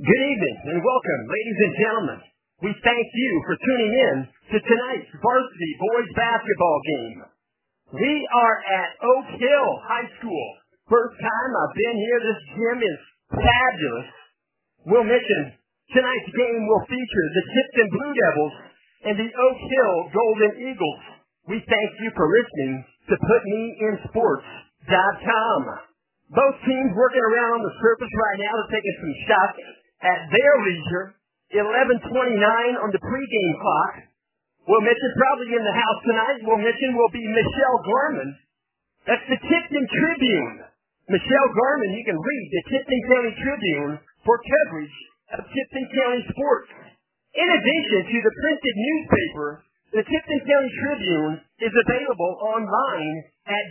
Good evening and welcome, ladies and gentlemen. We thank you for tuning in to tonight's varsity boys basketball game. We are at Oak Hill High School. First time I've been here. This gym is fabulous. We'll mention tonight's game will feature the Tipton Blue Devils and the Oak Hill Golden Eagles. We thank you for listening to PutMeInSports.com. Both teams working around on the surface right now. They're taking some shots at their leisure. 11:29 on the pregame clock. We'll mention probably in the house tonight. We'll mention will be Michelle Garman. That's the Tipton Tribune. Michelle Garman, you can read the Tipton County Tribune for coverage of Tipton County sports. In addition to the printed newspaper, the Tipton County Tribune is available online at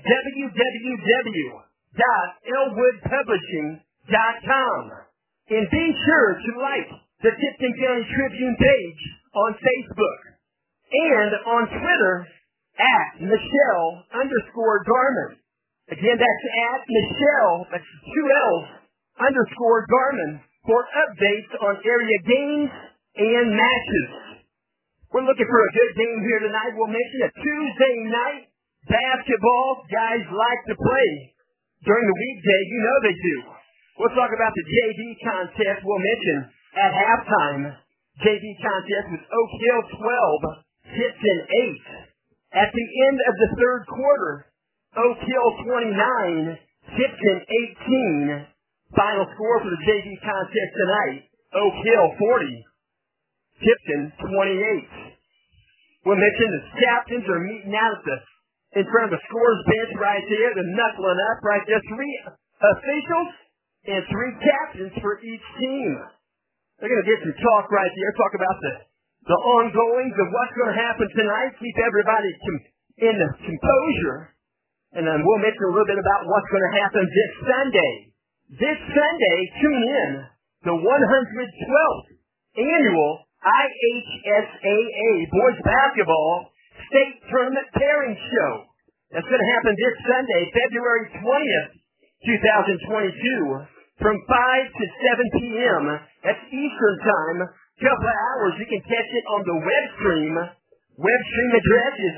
www.elwoodpublishing.com. And be sure to like the Tipton County Tribune page on Facebook and on Twitter at Michelle_Garman. Again, that's at Michelle, that's 2 L's, _Garman for updates on area games and matches. We're looking for a good game here tonight. We'll mention a Tuesday night basketball. Guys like to play during the weekday. You know they do. We'll talk about the JV contest. We'll mention at halftime, JV contest with Oak Hill 12, Tipton 8. At the end of the third quarter, Oak Hill 29, Tipton 18. Final score for the JV contest tonight, Oak Hill 40, Tipton 28. We'll mention the captains are meeting out in front of the scores bench right there. They're knuckling up right there. 3 officials and 3 captains for each team. They're going to get some talk right there, talk about the ongoings of what's going to happen tonight, keep everybody in the composure, and then we'll mention a little bit about what's going to happen this Sunday. This Sunday, tune in, the 112th annual IHSAA Boys Basketball State Tournament Pairing Show. That's going to happen this Sunday, February 20th, 2022. From 5 to 7 p.m. That's Eastern Time. Couple of hours. You can catch it on the web stream. Web stream address is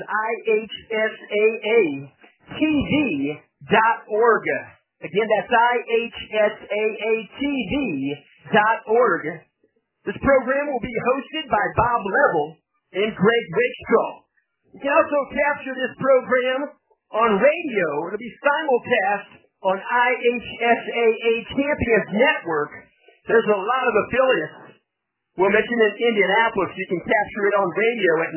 IHSAATV.org. Again, that's IHSAATV.org. This program will be hosted by Bob Level and Greg Wakestraw. You can also capture this program on radio. It'll be simulcast on IHSAA Champions Network. There's a lot of affiliates. We'll mention in Indianapolis, you can capture it on radio at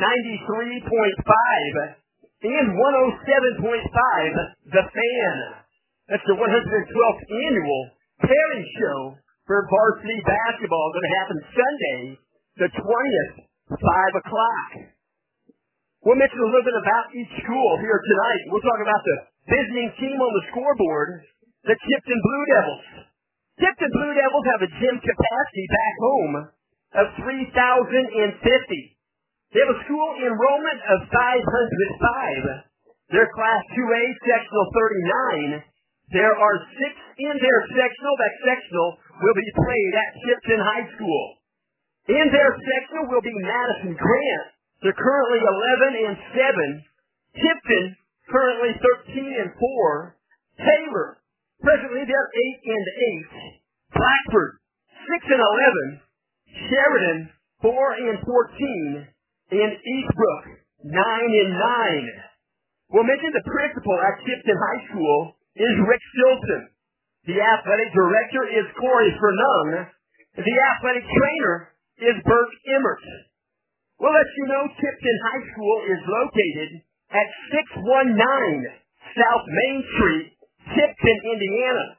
93.5 and 107.5, The Fan. That's the 112th annual pairing show for varsity basketball. Going to happen Sunday, the 20th, 5 o'clock. We'll mention a little bit about each school here tonight. We'll talk about the visiting team on the scoreboard, the Tipton Blue Devils. Tipton Blue Devils have a gym capacity back home of 3,050. They have a school enrollment of 505. Their Class 2A sectional 39. There are 6 in their sectional. That sectional will be played at Tipton High School. In their sectional will be Madison Grant. They're currently 11-7. Tipton currently 13-4. Taylor, presently they're 8-8. Blackford, 6-11. Sheridan, 4-14. And Eastbrook, 9-9. We'll mention the principal at Tipton High School is Rick Stilson. The athletic director is Corey Fernung. The athletic trainer is Bert Emmert. We'll let you know Tipton High School is located at 619 South Main Street, Tipton, Indiana,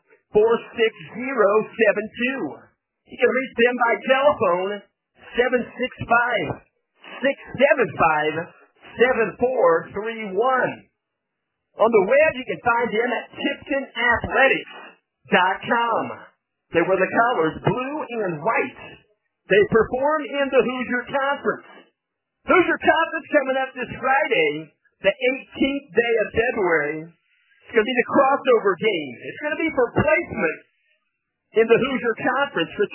46072. You can reach them by telephone, 765-675-7431. On the web, you can find them at TiptonAthletics.com. They wear the colors blue and white. They perform in the Hoosier Conference. Hoosier Conference coming up this Friday, the 18th day of February. It's going to be the crossover game. It's going to be for placement in the Hoosier Conference for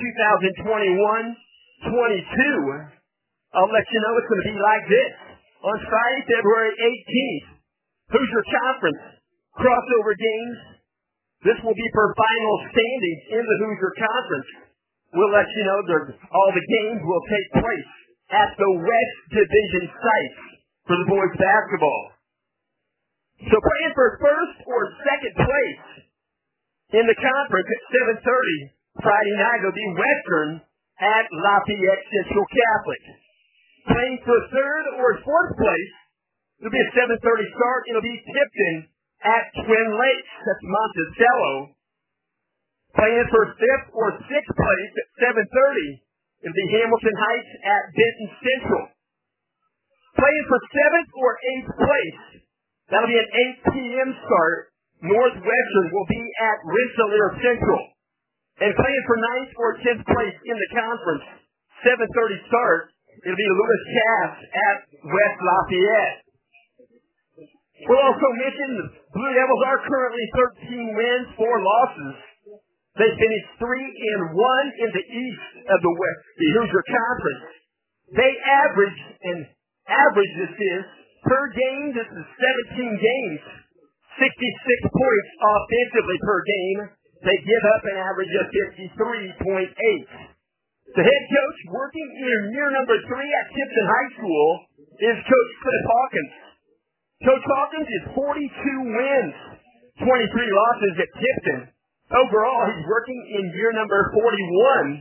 2021-22. I'll let you know it's going to be like this. On Friday, February 18th, Hoosier Conference crossover games. This will be for final standings in the Hoosier Conference. We'll let you know that all the games will take place at the West Division sites for the boys basketball. So playing for first or second place in the conference at 7:30 Friday night will be Western at Lafayette Central Catholic. Playing for third or fourth place, it'll be a 7:30 start. It'll be Tipton at Twin Lakes. That's Monticello. Playing for fifth or sixth place at 7:30, it'll be Hamilton Heights at Benton Central. Playing for seventh or eighth place, that'll be an 8 p.m. start. Northwestern will be at Rensselaer Central. And playing for ninth or 10th place in the conference, 7:30 start, it'll be Lewis Cass at West Lafayette. We'll also mention the Blue Devils are currently 13 wins, 4 losses. They finished 3-1 in the East of the Hoosier Conference. They average this is, per game, this is 17 games, 66 points offensively per game. They give up an average of 53.8. The head coach working in year number 3 at Tipton High School is Coach Cliff Hawkins. Coach Hawkins is 42 wins, 23 losses at Tipton. Overall, he's working in year number 41,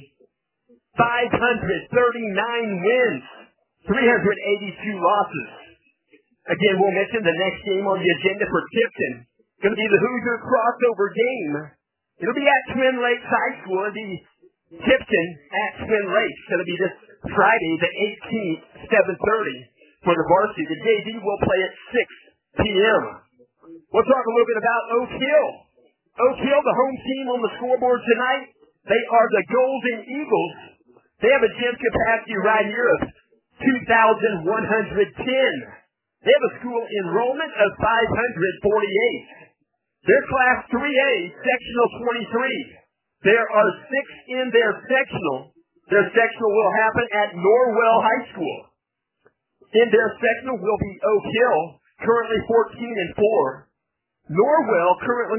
539 wins, 382 losses. Again, we'll mention the next game on the agenda for Tipton. Going to be the Hoosier crossover game. It'll be at Twin Lakes High School. It'll be Tipton at Twin Lakes. It'll be this Friday, the 18th, 7:30 for the varsity. The JV will play at 6 p.m. We'll talk a little bit about Oak Hill. Oak Hill, the home team on the scoreboard tonight, they are the Golden Eagles. They have a gym capacity right here of 2,110. They have a school enrollment of 548. They're Class 3A, Sectional 23. There are 6 in their sectional. Their sectional will happen at Norwell High School. In their sectional will be Oak Hill, currently 14-4. Norwell, currently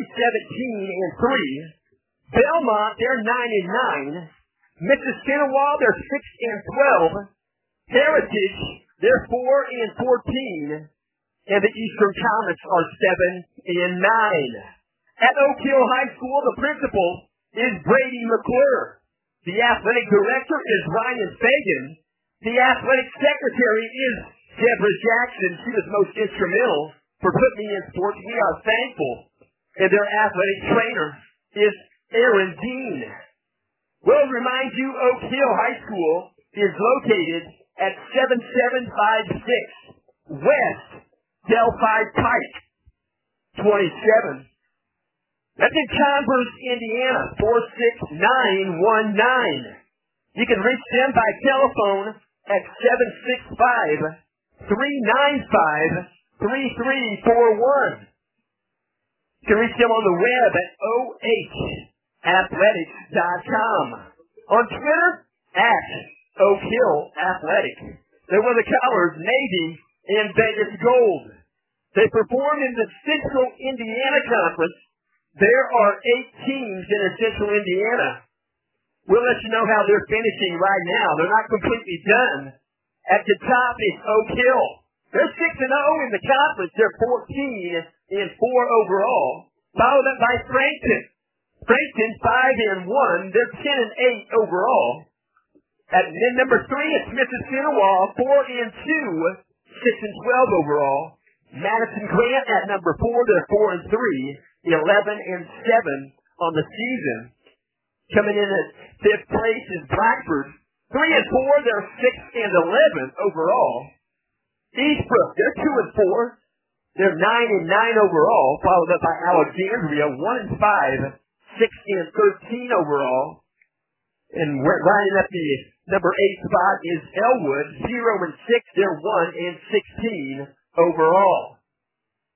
17-3. Belmont, they're 9-9. Mississinawa, they're 6-12. Heritage, they're 4-14. And the Eastern Comets are 7-9. At Oak Hill High School, the principal is Brady McClure. The athletic director is Ryan Fagan. The athletic secretary is Deborah Jackson. She was most instrumental for putting me in sports. We are thankful. And their athletic trainer is Aaron Dean. We'll remind you Oak Hill High School is located at 7756 West Delphi Pike 27. That's in Converse, Indiana, 46919. You can reach them by telephone at 765-395-3341. You can reach them on the web at ohathletics.com. On Twitter, at Oak Hill Athletic. They're one of the colors, Navy and Vegas Gold. They perform in the Central Indiana Conference. There are 8 teams in Central Indiana. We'll let you know how they're finishing right now. They're not completely done. At the top is Oak Hill. They're 6-0 in the conference. They're 14-4 overall. Followed up by Frankton. Frankton 5-1. They're 10-8 overall. At number 3 is Mississinawa, 4-2, 6-12 overall. Madison Grant at number 4, they're 4-3, 11-7 on the season. Coming in at 5th place is Blackford, 3-4, they're 6-11 overall. Eastbrook, they're 2-4, they're 9-9 overall, followed up by Alexandria, 1-5, 6-13 overall. And we're lining up the number 8 spot is Elwood, 0-6, they're 1-16 overall.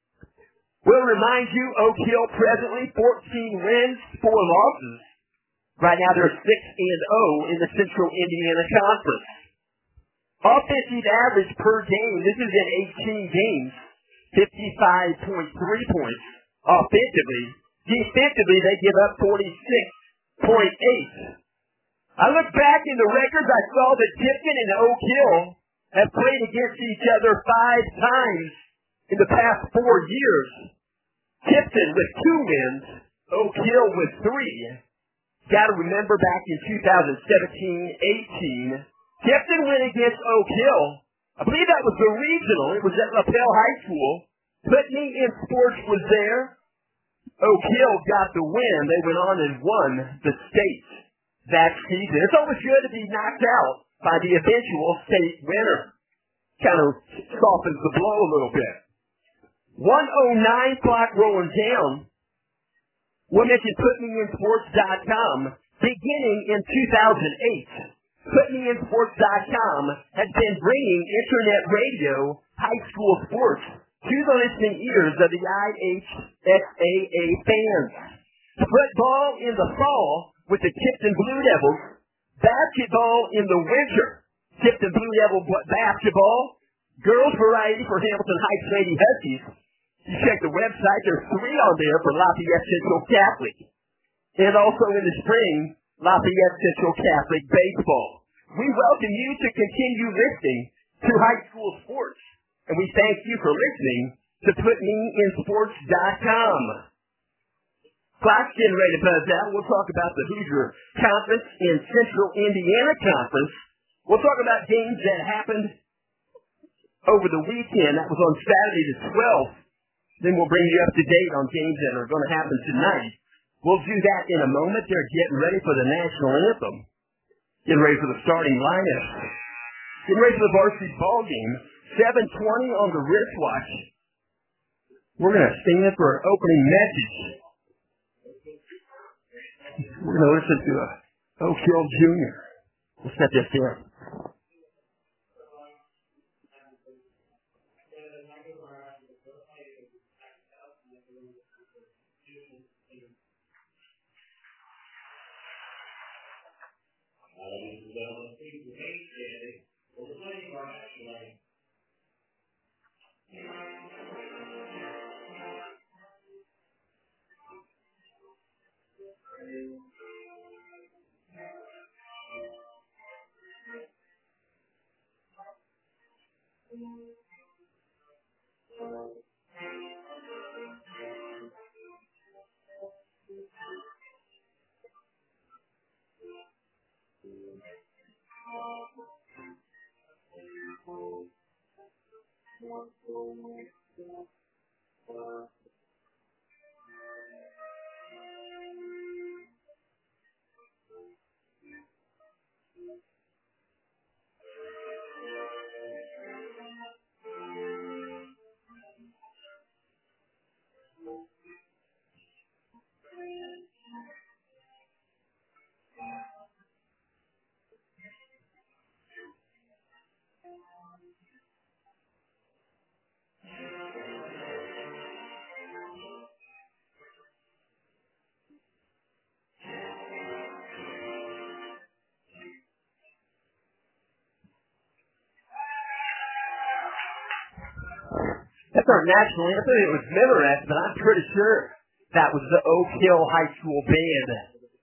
We'll remind you, Oak Hill presently 14 wins, 4 losses. Right now they're 6-0 in the Central Indiana Conference. Offensive average per game, this is in 18 games, 55.3 points offensively. Defensively, they give up 46.8. I look back in the records, I saw that Tipton and Oak Hill have played against each other 5 times in the past 4 years. Tipton with 2 wins, Oak Hill with 3. Got to remember back in 2017-18, Tipton went against Oak Hill. I believe that was the regional. It was at LaPel High School. Put Me in Sports was there. Oak Hill got the win. They went on and won the state that season. It's always good to be knocked out by the eventual state winner. Kind of softens the blow a little bit. 1:09 clock rolling down. We'll mention PutMeInSports.com. Beginning in 2008, PutMeInSports.com has been bringing internet radio, high school sports to the listening ears of the IHSAA fans. Football in the fall with the Tipton Blue Devils. Basketball in the winter. Tipton Blue Devil basketball. Girls variety for Hamilton Heights Lady Huskies. You check the website, there's 3 on there for Lafayette Central Catholic. And also in the spring, Lafayette Central Catholic baseball. We welcome you to continue listening to high school sports. And we thank you for listening to PutMeInSports.com. Clock's getting ready to buzz out. We'll talk about the Hoosier Conference and Central Indiana Conference. We'll talk about games that happened over the weekend. That was on Saturday the 12th. Then we'll bring you up to date on games that are going to happen tonight. We'll do that in a moment. They're getting ready for the national anthem. Getting ready for the starting lineup. Getting ready for the varsity ball game. 7:20 on the wristwatch. We're going to stand for an opening message. We're going to listen to Oak Hill Jr. We'll set this here. Ladies and gentlemen, please remain standing for the playing of our national anthem. That's our national anthem. It was Memorex, but I'm pretty sure that was the Oak Hill High School band.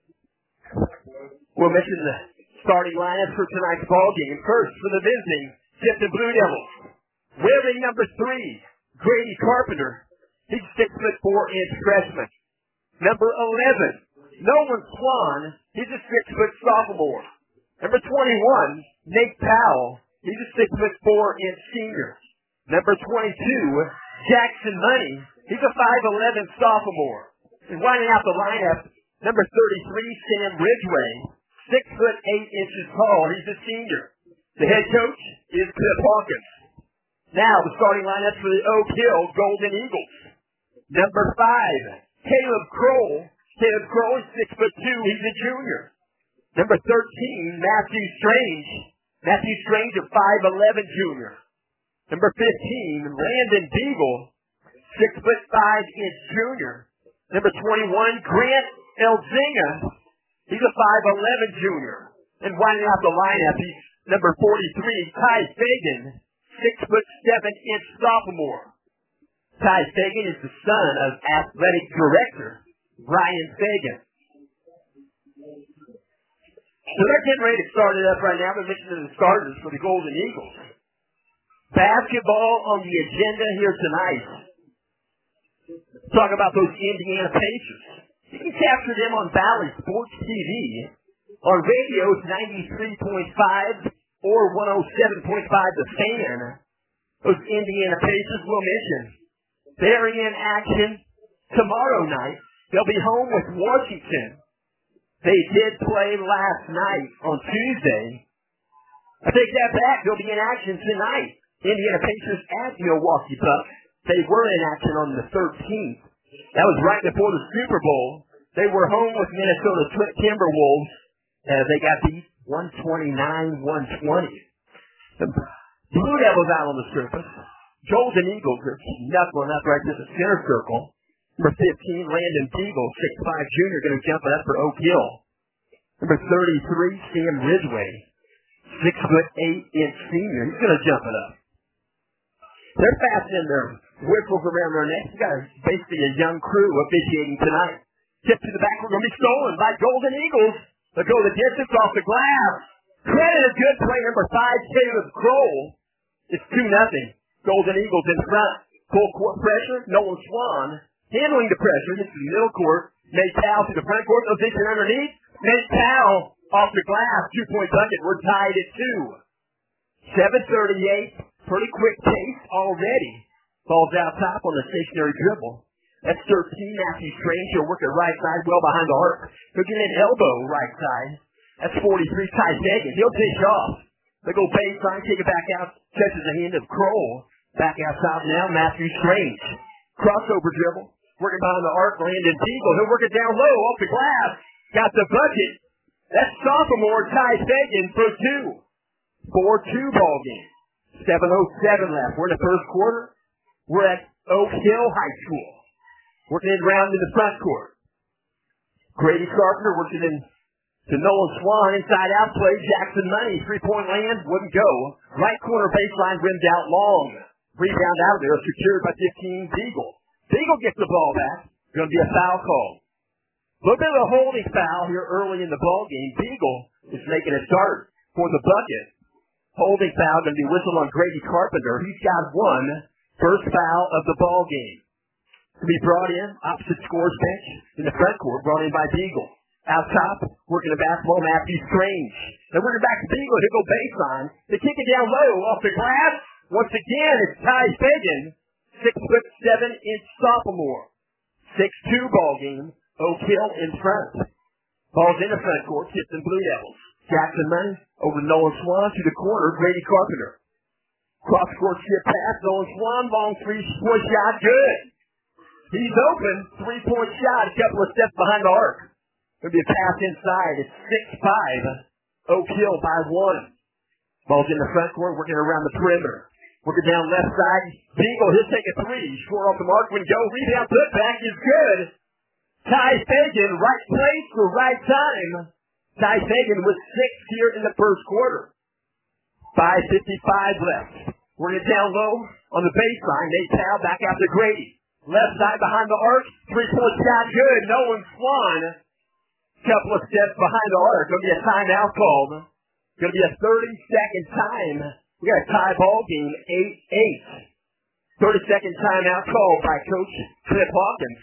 We'll mention the starting lineup for tonight's ball game. First, for the visiting Tipton Blue Devils. Wearing number 3, Grady Carpenter. He's 6'4" freshman. Number 11, Nolan Swan. He's a 6-foot sophomore. Number 21, Nate Powell. He's a 6'4" senior. Number 22, Jackson Money. He's a 5'11" sophomore. And winding out the lineup, number 33, Sam Ridgway, 6'8" tall. He's a senior. The head coach is Cliff Hawkins. Now the starting lineup for the Oak Hill Golden Eagles. Number 5, Caleb Kroll. Caleb Kroll is 6'2". He's a junior. Number 13, Matthew Strange. Matthew Strange, a 5'11" junior. Number 15, Landon Beagle, 6'5" junior. Number 21, Grant Elzinga. He's a 5'11 junior. And winding out the lineup, he's number 43, Ty Fagan, 6'7" sophomore. Ty Fagan is the son of athletic director Ryan Fagan. So they're getting ready to start it up right now. They're mentioning the starters for the Golden Eagles. Basketball on the agenda here tonight. Talk about those Indiana Pacers. You can capture them on Valley Sports TV. On radio, it's 93.5 or 107.5 The Fan. Those Indiana Pacers will mention. They're in action tomorrow night. They'll be home with Washington. They did play last night on Tuesday. I take that back. They'll be in action tonight. Indiana Pacers at Milwaukee Bucks. They were in action on the 13th. That was right before the Super Bowl. They were home with Minnesota Timberwolves. They got beat 129-120. The Blue Devils out on the surface. Golden Eagles are knuckling up right to the center circle. Number 15, Landon Beagle, 6'5" junior, going to jump it up for Oak Hill. Number 33, Sam Ridgway, 6'8" senior. He's going to jump it up. They're fastening their whistles around their necks. You got basically a young crew officiating tonight. Tip to the back. We're going to be stolen by Golden Eagles. They'll go the distance off the glass. Credit a good play, number 5, Caleb Kroll. It's 2-0. Golden Eagles in front. Full court pressure. Nolan Swan handling the pressure. This is the middle court. Nate Powell to the front court. Position underneath. Nate Powell off the glass. 2-point bucket. We're tied at 2. 7:38. Pretty quick pace already. Ball's out top on the stationary dribble. That's 13, Matthew Strange. He'll work it right side, well behind the arc. He'll get an elbow right side. That's 43, Ty Fagan. He'll dish off. They go baseline, take it back out. Catches the hand of Kroll. Back out top now, Matthew Strange. Crossover dribble. Working behind the arc, Landon Beagle. He'll work it down low, off the glass. Got the bucket. That's sophomore Ty Fagan for 2. 4-2 ball game. 7:07 left. We're in the first quarter. We're at Oak Hill High School. Working it around in the front court. Grady Carpenter working in to Nolan Swan. Inside out play. Jackson Money. 3-point land. Wouldn't go. Right corner baseline rimmed out long. Rebound out there. Secured by 15 Beagle. Beagle gets the ball back. Going to be a foul call. A little bit of a holding foul here early in the ball game. Beagle is making a start for the bucket. Holding foul going to be whistled on Grady Carpenter. He's got 1. First foul of the ball game. To be brought in, opposite scores bench in the front court, brought in by Beagle. Out top, working the basketball, Matthew Strange. They're working back to Beagle. He'll go baseline. They kick it down low off the glass. Once again, it's Ty Fagan, 6'7" sophomore. 6-2 ball game. Oak Hill in front. Ball's in the front court, tipped in Blue Devils. Jackson Money over Nolan Swan to the corner, Grady Carpenter. Cross-court chip pass, Nolan Swan, long 3-point shot, good. He's open, 3-point shot, a couple of steps behind the arc. Going to be a pass inside. It's 6-5. Oak Hill by 1. Ball's in the front court, working around the perimeter. Working down left side. Beagle, he'll take a 3. Short off the mark, when go. Rebound, put back is good. Ty Fagan, right place for right time. Ty Fagan with 6 here in the first quarter. 5:55 left. Working down low on the baseline. Nate Powell back out to Grady. Left side behind the arc. 3-point shot good. Nolan Swan. Couple of steps behind the arc. Going to be a timeout called. Going to be a 30-second time. We got a tie ball game, 8-8. 30-second timeout called by Coach Cliff Hawkins.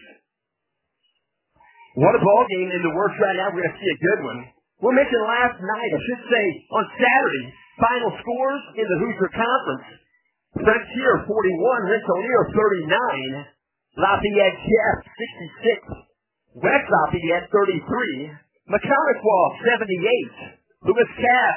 What a ball game in the works right now. We're going to see a good one. We'll mention last night, I should say, on Saturday, final scores in the Hoosier Conference. Frontier 41, Rensselaer 39. Lafayette Jeff, 66. West Lafayette, 33. Mechanicsville, 78. Lewis Cass,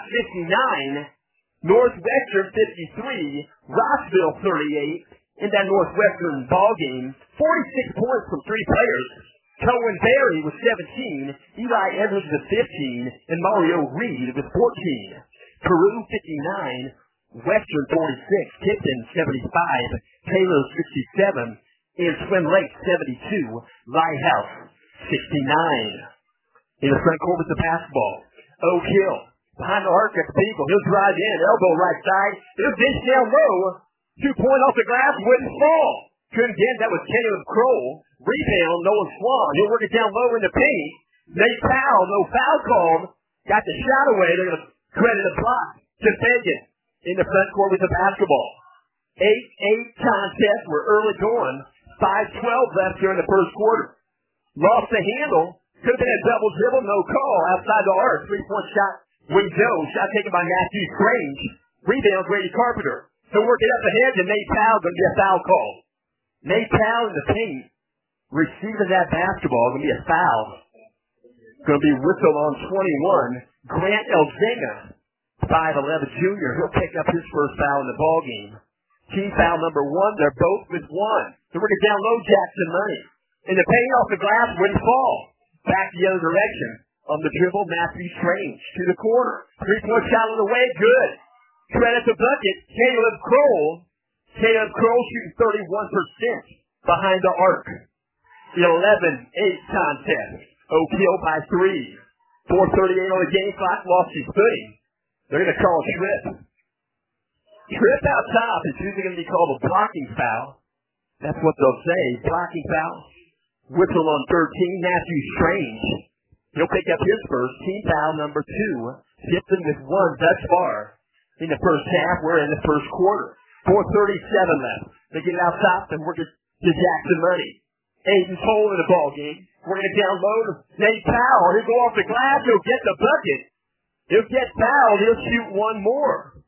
59. Northwestern, 53. Rossville, 38. In that Northwestern ball game, 46 points from 3 players. Cohen Berry with 17. Eli Edwards with 15. And Mario Reed with 14. Peru, 59. Western, 46. Tipton, 75. Taylor, 67. And Twin Lake, 72. Lighthouse, 69. In the front court with the basketball. Oak Hill. Behind the arc at the Beagle. He'll drive in. Elbow right side. He'll dish down low. 2-point off the glass. Wouldn't fall. Couldn't get. That was Caleb Kroll. Rebound. Noah Swan. He'll work it down low in the paint. Nate Powell. No foul called. Got the shot away. They're going to credit a block to Fagan in the front court with the basketball. 8-8 contest. We're early going. 5:12 left here in the first quarter. Lost the handle. Could have been a double dribble. No call. Outside the arc. 3-point shot. Wing Joe. Shot taken by Matthew Strange. Rebound Grady Carpenter. So work it up ahead to Nate Powell. Going to be a foul call. Nate Powell in the paint. Receiving that basketball. Going to be a foul. Going to be whistled on 21. Grant Elzinga. 5'11 junior. He'll pick up his first foul in the ballgame. Team foul number 1. They're both with 1. So we're going to down low Jackson Money. In the paint off the glass. Wouldn't fall. Back the other direction. On the dribble, Matthew Strange to the corner. 3-point shot on the way. Good. Credit the bucket. Caleb Kroll. Caleb Kroll shooting 31% behind the arc. The 11-8 contest. Oak Hill by 3. 4:38 on the game clock. Lost his footing. They're going to call a trip. Trip out top is usually going to be called a blocking foul. That's what they'll say. Blocking foul. Whistle on 13. Matthew Strange. He'll pick up his first. Team foul number 2. Shifting with 1 thus far. In the first half, we're in the first quarter. 4:37 left. They get it out top and work it to Jackson Money. Aiden Cole in the ball game. We're going to download Nate Powell. He'll go off the glass. He'll get the bucket. He'll get fouled. He'll shoot 1 more.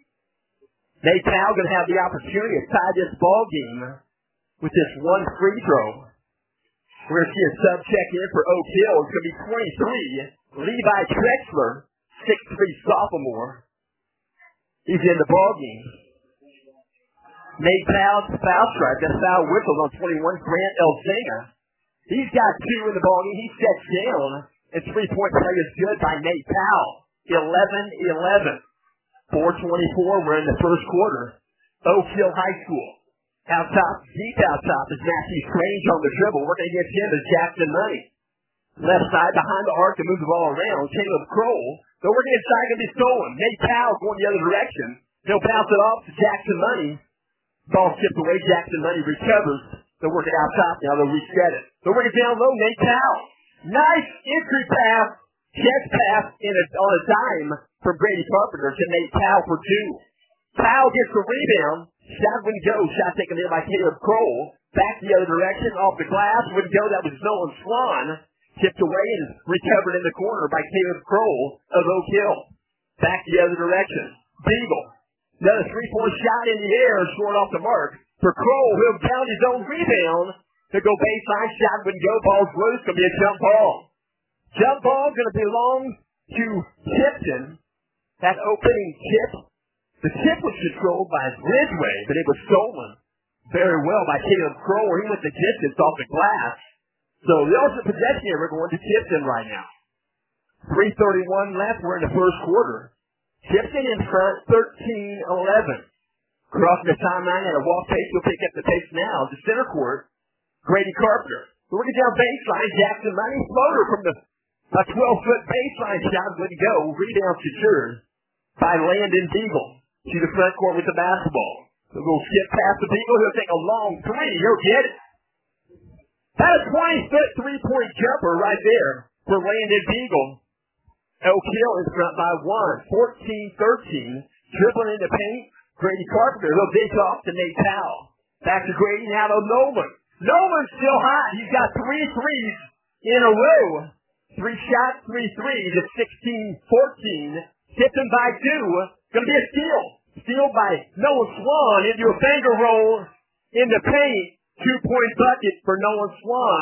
Nate Powell going to have the opportunity to tie this ball game with this 1 free throw. We're going to see a sub check in for Oak Hill. It's going to be 23. Levi Trexler, 6'3" sophomore. He's in the ball game. Nate Powell's foul strike. That's foul whistle on 21. Grant Elzinga. He's got 2 in the ball game. He sets down. And 3-point play is good by Nate Powell. 11-11. 4:24. We're in the first quarter. Oak Hill High School. Out top, deep out top is Matthew Strange on the dribble. Working against him is Jackson Money. Left side behind the arc to move the ball around. Caleb Kroll. They're working inside, going to be stolen. Nate Powell going the other direction. He'll bounce it off to Jackson Money. Ball skipped away. Jackson Money recovers. They're working out top now. They'll reset it. They're working down low. Nate Powell. Nice entry pass. Chest pass on a dime from Grady Carpenter to Nate Powell for 2. Powell gets the rebound. Shot wouldn't go. Shot taken there by Caleb Kroll. Back the other direction. Off the glass. Wouldn't go. That was Nolan Swan. Tipped away and recovered in the corner by Caleb Kroll of Oak Hill. Back the other direction. Beagle. Another 3-point shot in the air. Short off the mark. For Kroll, he'll down his own rebound. To go baseline. Shot wouldn't go. Ball's loose. Going to be a jump ball. Jump ball going to belong to Tipton. That opening tip. The tip was controlled by Ridgeway, but it was stolen very well by Caleb Kroll. He went the distance off the glass. So the ultimate possession here, we're going to Tipton right now. 3:31 left. We're in the first quarter. Tipton in front, 13-11. Crossing the timeline at a walk pace. We'll pick up the pace now. The center court, Grady Carpenter. We're going down baseline. Jackson Money floater from the 12-foot baseline shot wouldn't go. Rebound secured by Landon Beagle to the front court with the basketball. So we'll skip past the Beagle. He'll take a long 3. He'll get it. That's a 20-foot 3-point jumper right there for Landon Beagle. Oak Hill is front by 1. 14-13. Dribbling in the paint. Grady Carpenter. He'll dish off to Nate Powell. Back to Grady now to Nolan. Nolan's still hot. He's got 3 threes in a row. 3 shots, 3 threes at 16-14. Tipton by 2. Going to be a steal. Steal by Noah Swan into a finger roll in the paint. 2-point bucket for Noah Swan.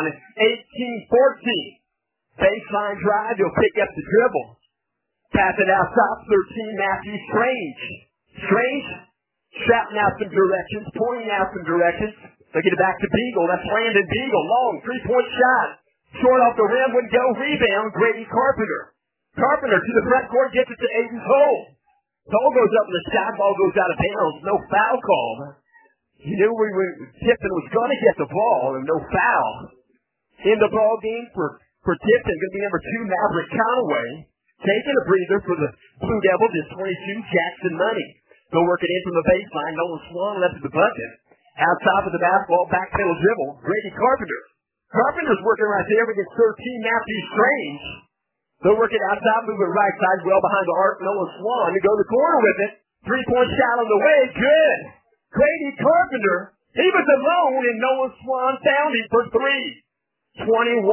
18-14. Baseline drive. He'll pick up the dribble. Pass it out top. 13. Matthew Strange. Strange shouting out some directions. Pointing out some directions. They get it back to Beagle. That's Landon Beagle. Long 3-point shot. Short off the rim. Wouldn't go. Rebound. Grady Carpenter. Carpenter to the front court. Gets it to Aiden Cole. Cole goes up in the shot. Ball goes out of bounds. No foul call. You knew Tipton was going to get the ball and no foul. In the ball game for for Tipton. Going to be number 2, Maverick Conaway. Taking a breather for the Blue Devils is 22, Jackson Money. Go work it in from the baseline. Nolan Swan left at the bucket. Outside of the basketball, back pedal dribble, Grady Carpenter. Carpenter's working right there against 13, Matthew Strange. They're working outside, moving right side, well behind the arc. Nolan Swan to go to the corner with it. 3-point shot on the way. Good. Grady Carpenter. He was alone, and Nolan Swan found him for 3.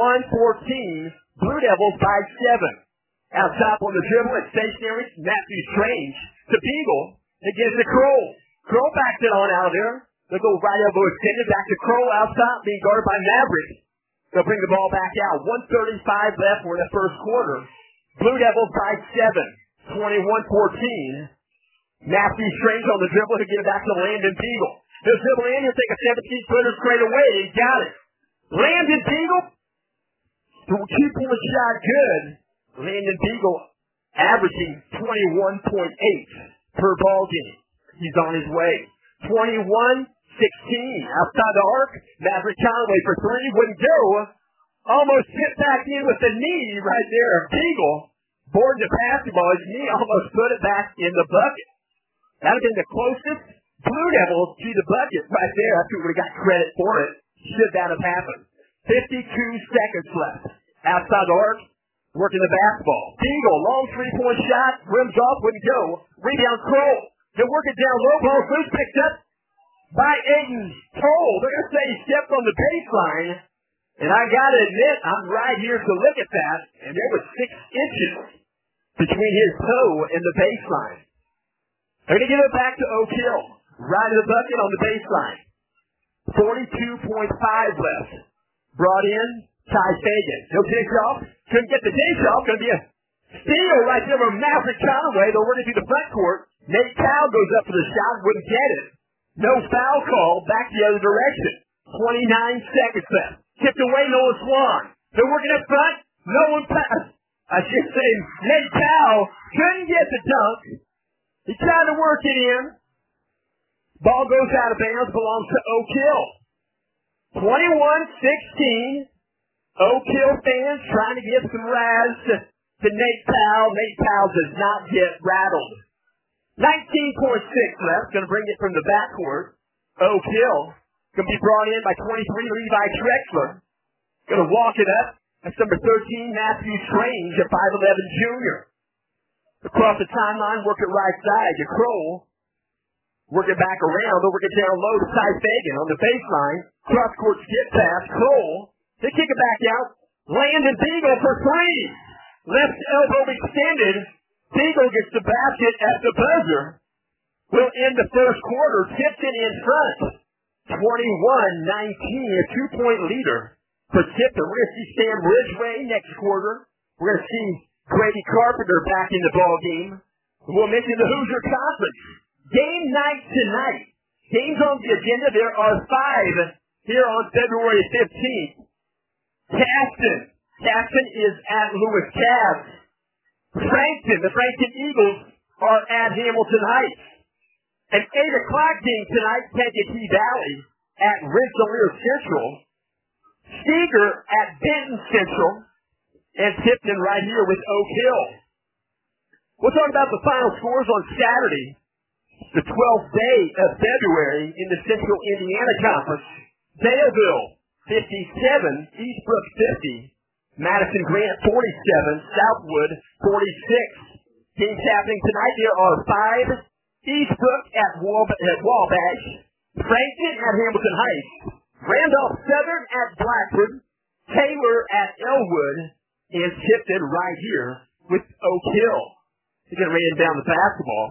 21-14. Blue Devils by 7. Outside on the dribble at stationary. Matthew Strange to Beagle. Against the Kroll. Kroll backed it on out of there. They'll go right elbow extended back to Kroll outside, being guarded by Maverick. They'll bring the ball back out. 1:35 left for the first quarter. Blue Devils by 7. 21-14. Matthew Strange on the dribble to get it back to Landon Beagle. He'll dribble in. He'll take a 17-footer straight away. He got it. Landon Beagle. 2-point shot good. Landon Beagle averaging 21.8 per ball game. He's on his way. 21-16. Outside the arc. Maverick Conaway for 3. Wouldn't go. Almost hit back in with the knee right there. Beagle boarded the basketball. His knee almost put it back in the bucket. That would have been the closest Blue Devils to the bucket right there. That's who would have got credit for it. Should that have happened. 52 seconds left. Outside the arc. Working the basketball. Beagle, long 3-point shot. Rims off, wouldn't go. Rebound Kroll. They'll work it down low. Ball loose, picked up by Aiden Toll. They're going to say he stepped on the baseline. And I got to admit, I'm right here to look at that. And there was 6 inches between his toe and the baseline. They're going to give it back to Oak Hill. Right in the bucket on the baseline. 42.5 left. Brought in Ty Fagan. No dish off. Couldn't get the dish off. Going to be a steal right there from Maverick Conaway. They'll run it through the front court. Nate Powell goes up for the shot. Wouldn't get it. No foul call. Back the other direction. 29 seconds left. Tipped away Nolan Swan. They're working up front. I should say Nate Powell couldn't get the dunk. He tried to work it in. Ball goes out of bounds. Belongs to Oak Hill. 21-16. Oak Hill fans trying to give some rise to Nate Powell. Nate Powell does not get rattled. 19.6 left. Going to bring it from the backcourt. Oak Hill going to be brought in by 23 Levi Trexler. Going to walk it up. That's number 13 Matthew Strange, a 5'11 junior. Across the timeline, work it right side to Kroll. Work it back around. They'll work it down low to Ty Fagan on the baseline. Cross court skip pass. Kroll. They kick it back out. Landon Beagle for 3. Left elbow extended. Beagle gets the basket at the buzzer. We'll end the first quarter. Tipton in front. 21-19, a 2-point leader for Tipton. We're going to see Sam Ridgway next quarter. We're going to see Grady Carpenter back in the ball game. We'll mention the Hoosier Conference. Game night tonight. Games on the agenda. There are 5 here on February 15th. Caston is at Lewis Cavs. The Frankton Eagles are at Hamilton Heights. An 8 o'clock game tonight, Kankakee Valley at Rensselaer Central. Seeger at Benton Central. And Tipton right here with Oak Hill. We'll talk about the final scores on Saturday, the 12th day of February in the Central Indiana Conference. Daleville, 57. Eastbrook, 50. Madison Grant, 47. Southwood, 46. Games happening tonight. There are 5. Eastbrook at Wabash. Frankton at Hamilton Heights. Randolph Southern at Blackford. Taylor at Elwood. And Tipton right here with Oak Hill. They're going to rain down the basketball.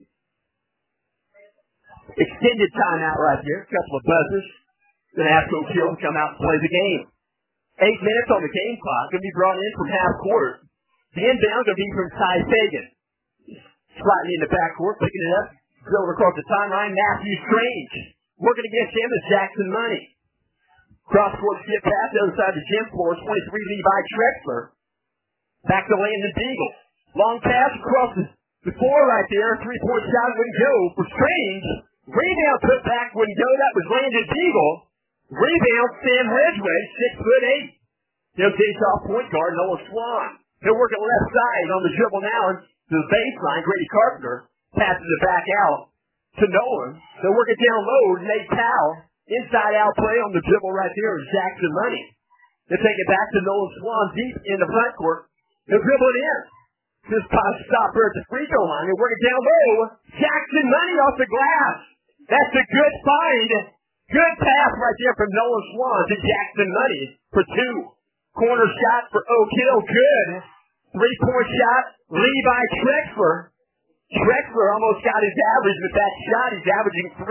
Extended timeout right here. A couple of buzzers. Going to ask Oak Hill to come out and play the game. 8 minutes on the game clock. Going to be brought in from half court. The inbound going to be from Ty Fagan. Sliding in the backcourt, picking it up. Going across the timeline. Matthew Strange. Working against him is Jackson Money. Cross-court skip pass. The other side of the gym floor. 23 Levi Trexler. Back to Landon Beagle. Long pass across the floor right there. 3-point shot wouldn't go for Strange. Rebound put back wouldn't go. That was Landon Beagle. Rebound Sam Ridgway, 6'8". He'll dish off point guard Noah Swan. He'll work it left side on the dribble now to the baseline. Grady Carpenter passes it back out to Nolan. They'll work it down low to Nate Powell. Inside out play on the dribble right there is Jackson Money. They'll take it back to Nolan Swan deep in the front court. He'll dribble it in. This pass stopper at the free throw line. He'll work it down low. Jackson Money off the glass. That's a good find. Good pass right there from Nolan Swan to Jackson Money for two. Corner shot for Oak Hill. Good. 3-point shot. Levi Trexler. Trexler almost got his average with that shot. He's averaging 3.7.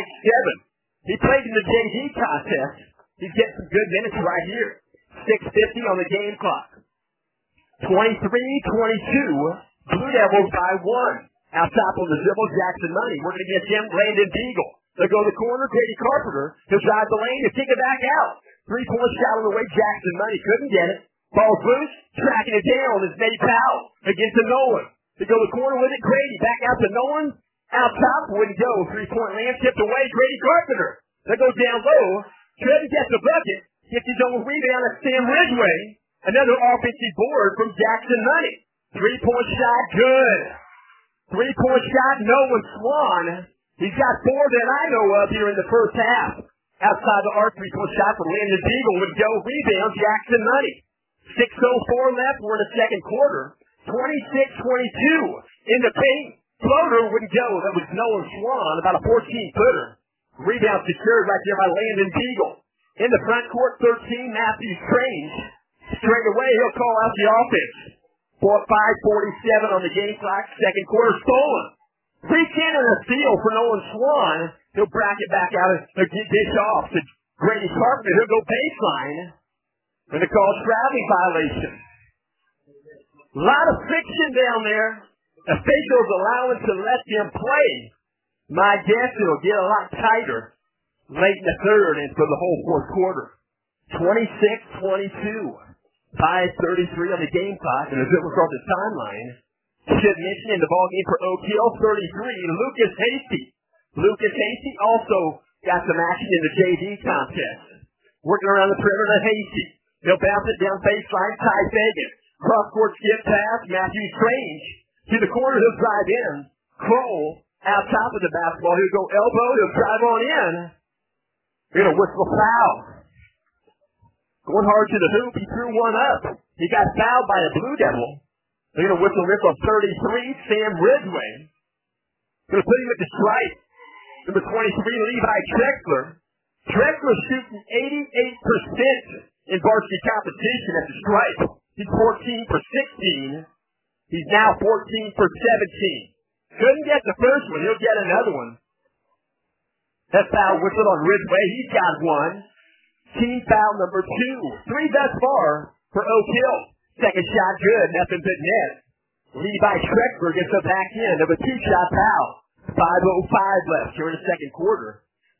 He played in the JV contest. He's getting some good minutes right here. 6:50 on the game clock. 23-22. Blue Devils by one. Out top on the dribble, Jackson Money. Working against him, Landon Beagle. They'll go to the corner, Grady Carpenter. He'll drive the lane and kick it back out. 3-point shot on the way, Jackson Money couldn't get it. Ball's loose, tracking it down is Nate Powell against the Nolan. They go to the corner with it, Grady back out to Nolan. Out top, wouldn't go. 3-point land tipped away, Grady Carpenter. That goes down low. Couldn't get the bucket. Gets his own rebound at Sam Ridgway. Another offensive board from Jackson Money. 3-point shot, good. 3-point shot, Nolan Swan. He's got four that I know of here in the first half. Outside the arc, 3-point shot from Landon Beagle would go. Rebound, Jackson Money. 6:04 left. We're in the second quarter. 26-22 in the paint. Floater wouldn't go. That was Nolan Swan, about a 14-footer. Rebound secured right there by Landon Beagle. In the front court, 13, Matthew Strange. Straight away, he'll call out the offense. 5:47 on the game clock. Second quarter stolen. Reach in and a steal for Nolan Swan. He'll bracket back out and dish off to Grady Carpenter. He'll go baseline. And they call traveling violation. A lot of friction down there. Officials allowing to let them play. My guess it'll get a lot tighter late in the third and for the whole fourth quarter. 26-22. 5:33 on the game clock. And as it was on the timeline, should mention in the ball game for Oak Hill, 33, Lucas Hasty. Lucas Hasty also got some action in the JV contest. Working around the perimeter, Hasty. He'll bounce it down baseline, Ty Fagan. Cross-court skip pass, Matthew Strange. To the corner, he'll drive in. Kroll, out top of the basketball, he'll go elbow, he'll drive on in. He's going to whistle foul. Going hard to the hoop, he threw one up. He got fouled by a Blue Devil. They're going to whistle this on 33, Sam Ridgway. Going to put him at the stripe. Number 23, Levi Trexler. Trexler shooting 88% in varsity competition at the stripe. He's 14 for 16. He's now 14 for 17. Couldn't get the first one. He'll get another one. That foul whistled on Ridgway. He's got one. Team foul number 2. 3 thus far for Oak Hill. Second shot good. Nothing but net. Levi Trexler gets a back end of a 2-shot foul. 5:05 left here in the second quarter.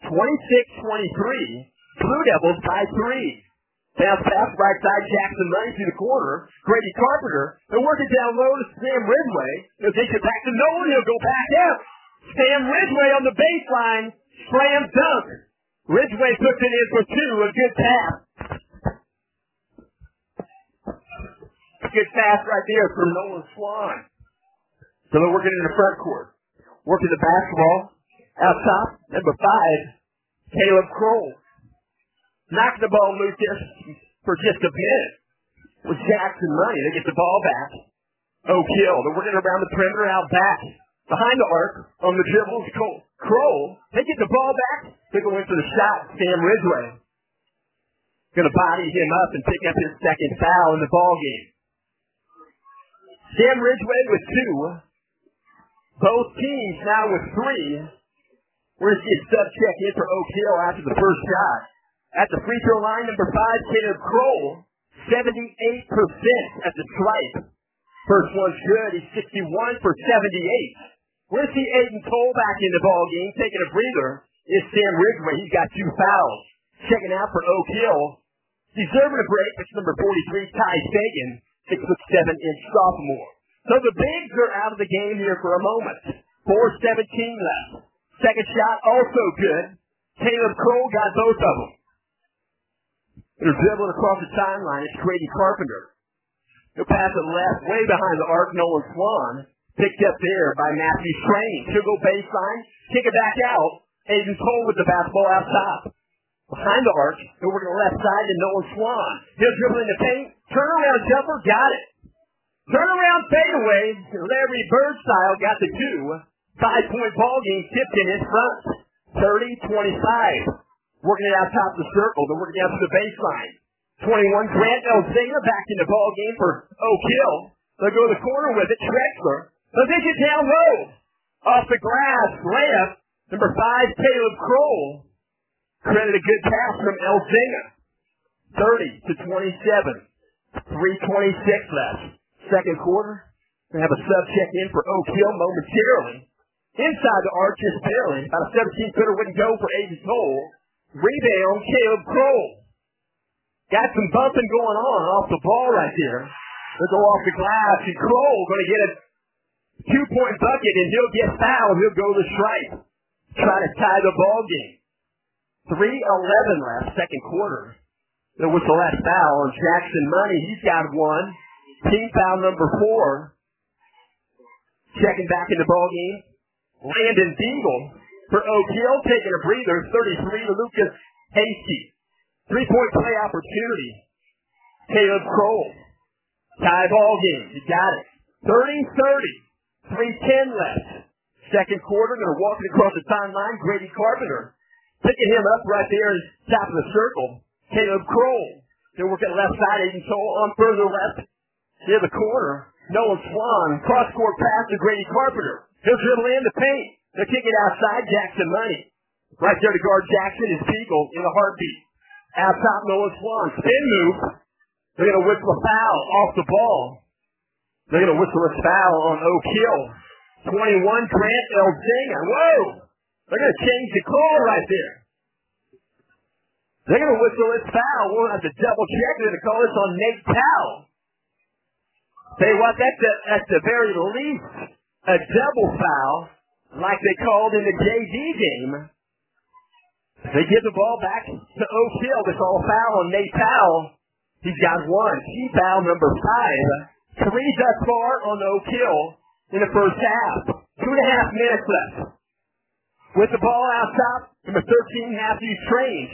26-23. Blue Devils by 3. Bounce pass right side, Jackson Money to the corner. Grady Carpenter. They'll work it down low to Sam Ridgway. They'll take it back to Nolan. He'll go back out. Sam Ridgway on the baseline. Slam dunk. Ridgway puts it in for 2. A good pass. Good pass right there from Nolan Swan. So they're working in the front court. Working the basketball. Out top, number 5, Caleb Kroll. Knocked the ball loose for just a bit. With Jackson Money, they get the ball back. Oak Hill, they're working around the perimeter out back. Behind the arc, on the dribbles, Kroll. They get the ball back. They go in for the shot. Sam Ridgway. Going to body him up and pick up his second foul in the ball game. Sam Ridgway with 2. Both teams now with 3. We're going to see a sub check in for Oak Hill after the first shot. At the free throw line, number 5, Caleb Kroll, 78% at the stripe. First one's good. He's 61 for 78. We're going to see Aiden Cole back in the ball game. Taking a breather is Sam Ridgway. He's got 2 fouls. Checking out for Oak Hill. Deserving a break, it's number 43, Ty Fagan, 6'7" sophomore. So the bigs are out of the game here for a moment. 4:17 left. Second shot also good. Caleb Kroll got both of them. They're dribbling across the timeline. It's Grady Carpenter. He'll pass it left, way behind the arc. Nolan Swan. Picked up there by Matthew Strain. He'll go baseline, kick it back out. Aiden Cole with the basketball out top. Behind the arc, they're working the left side to Nolan Swan. He'll dribble in the paint. Turnaround jumper, got it. Turnaround fadeaway. Larry Bird style got the 2. 5-point ball game. Tipton in front. 30-25. Working it out top of the circle. They're working out to the baseline. 21, Grant Elzinga back in the ball game for Oak Hill. They'll go to the corner with it. Trexler. They'll take it down low. Off the glass. Layup. Number 5, Caleb Kroll. Credit a good pass from Elzinga. 30-27. 3:26 left. Second quarter. They have a sub check in for Oak Hill momentarily. Inside the arc, just barely. About a 17-footer wouldn't go for Aiden Cole. Rebound, Caleb Kroll. Got some bumping going on off the ball right there. They'll go off the glass, and Kroll going to get a 2-point bucket, and he'll get fouled. He'll go to the stripe. Try to tie the ball game. 3:11 left, second quarter. There was the last foul on Jackson Money. He's got 1. Team foul number 4. Checking back in the ball game. Landon Beagle for Oak Hill, taking a breather. 33 to Lucas Hasty. 3-point play opportunity. Caleb Kroll. Tie ball game. You got it. 30-30. 3:10 left. Second quarter. Going to walk it across the timeline. Grady Carpenter. Picking him up right there at the top of the circle. Caleb Kroll. They're working left side. Aiden Cole on further left. Near the corner. Nolan Swan. Cross-court pass to Grady Carpenter. He'll dribble in the paint. They'll kick it outside. Jackson Money. Right there to guard Jackson is Beagle in a heartbeat. Out top, Nolan Swan. Spin move. They're going to whistle a foul off the ball. They're going to whistle a foul on Oak Hill. 21, Grant Elzinga. Whoa! They're going to change the call right there. They're going to whistle this foul. We'll have to double check. They're going to call this on Nate Powell. Tell you what, that's at the very least a double foul like they called in the JV game. They give the ball back to Oak Hill. They call a foul on Nate Powell. He's got 1. Team foul number 5. 3 thus far on Oak Hill in the first half. 2.5 minutes left. With the ball out top, number 13, Matthew Strange.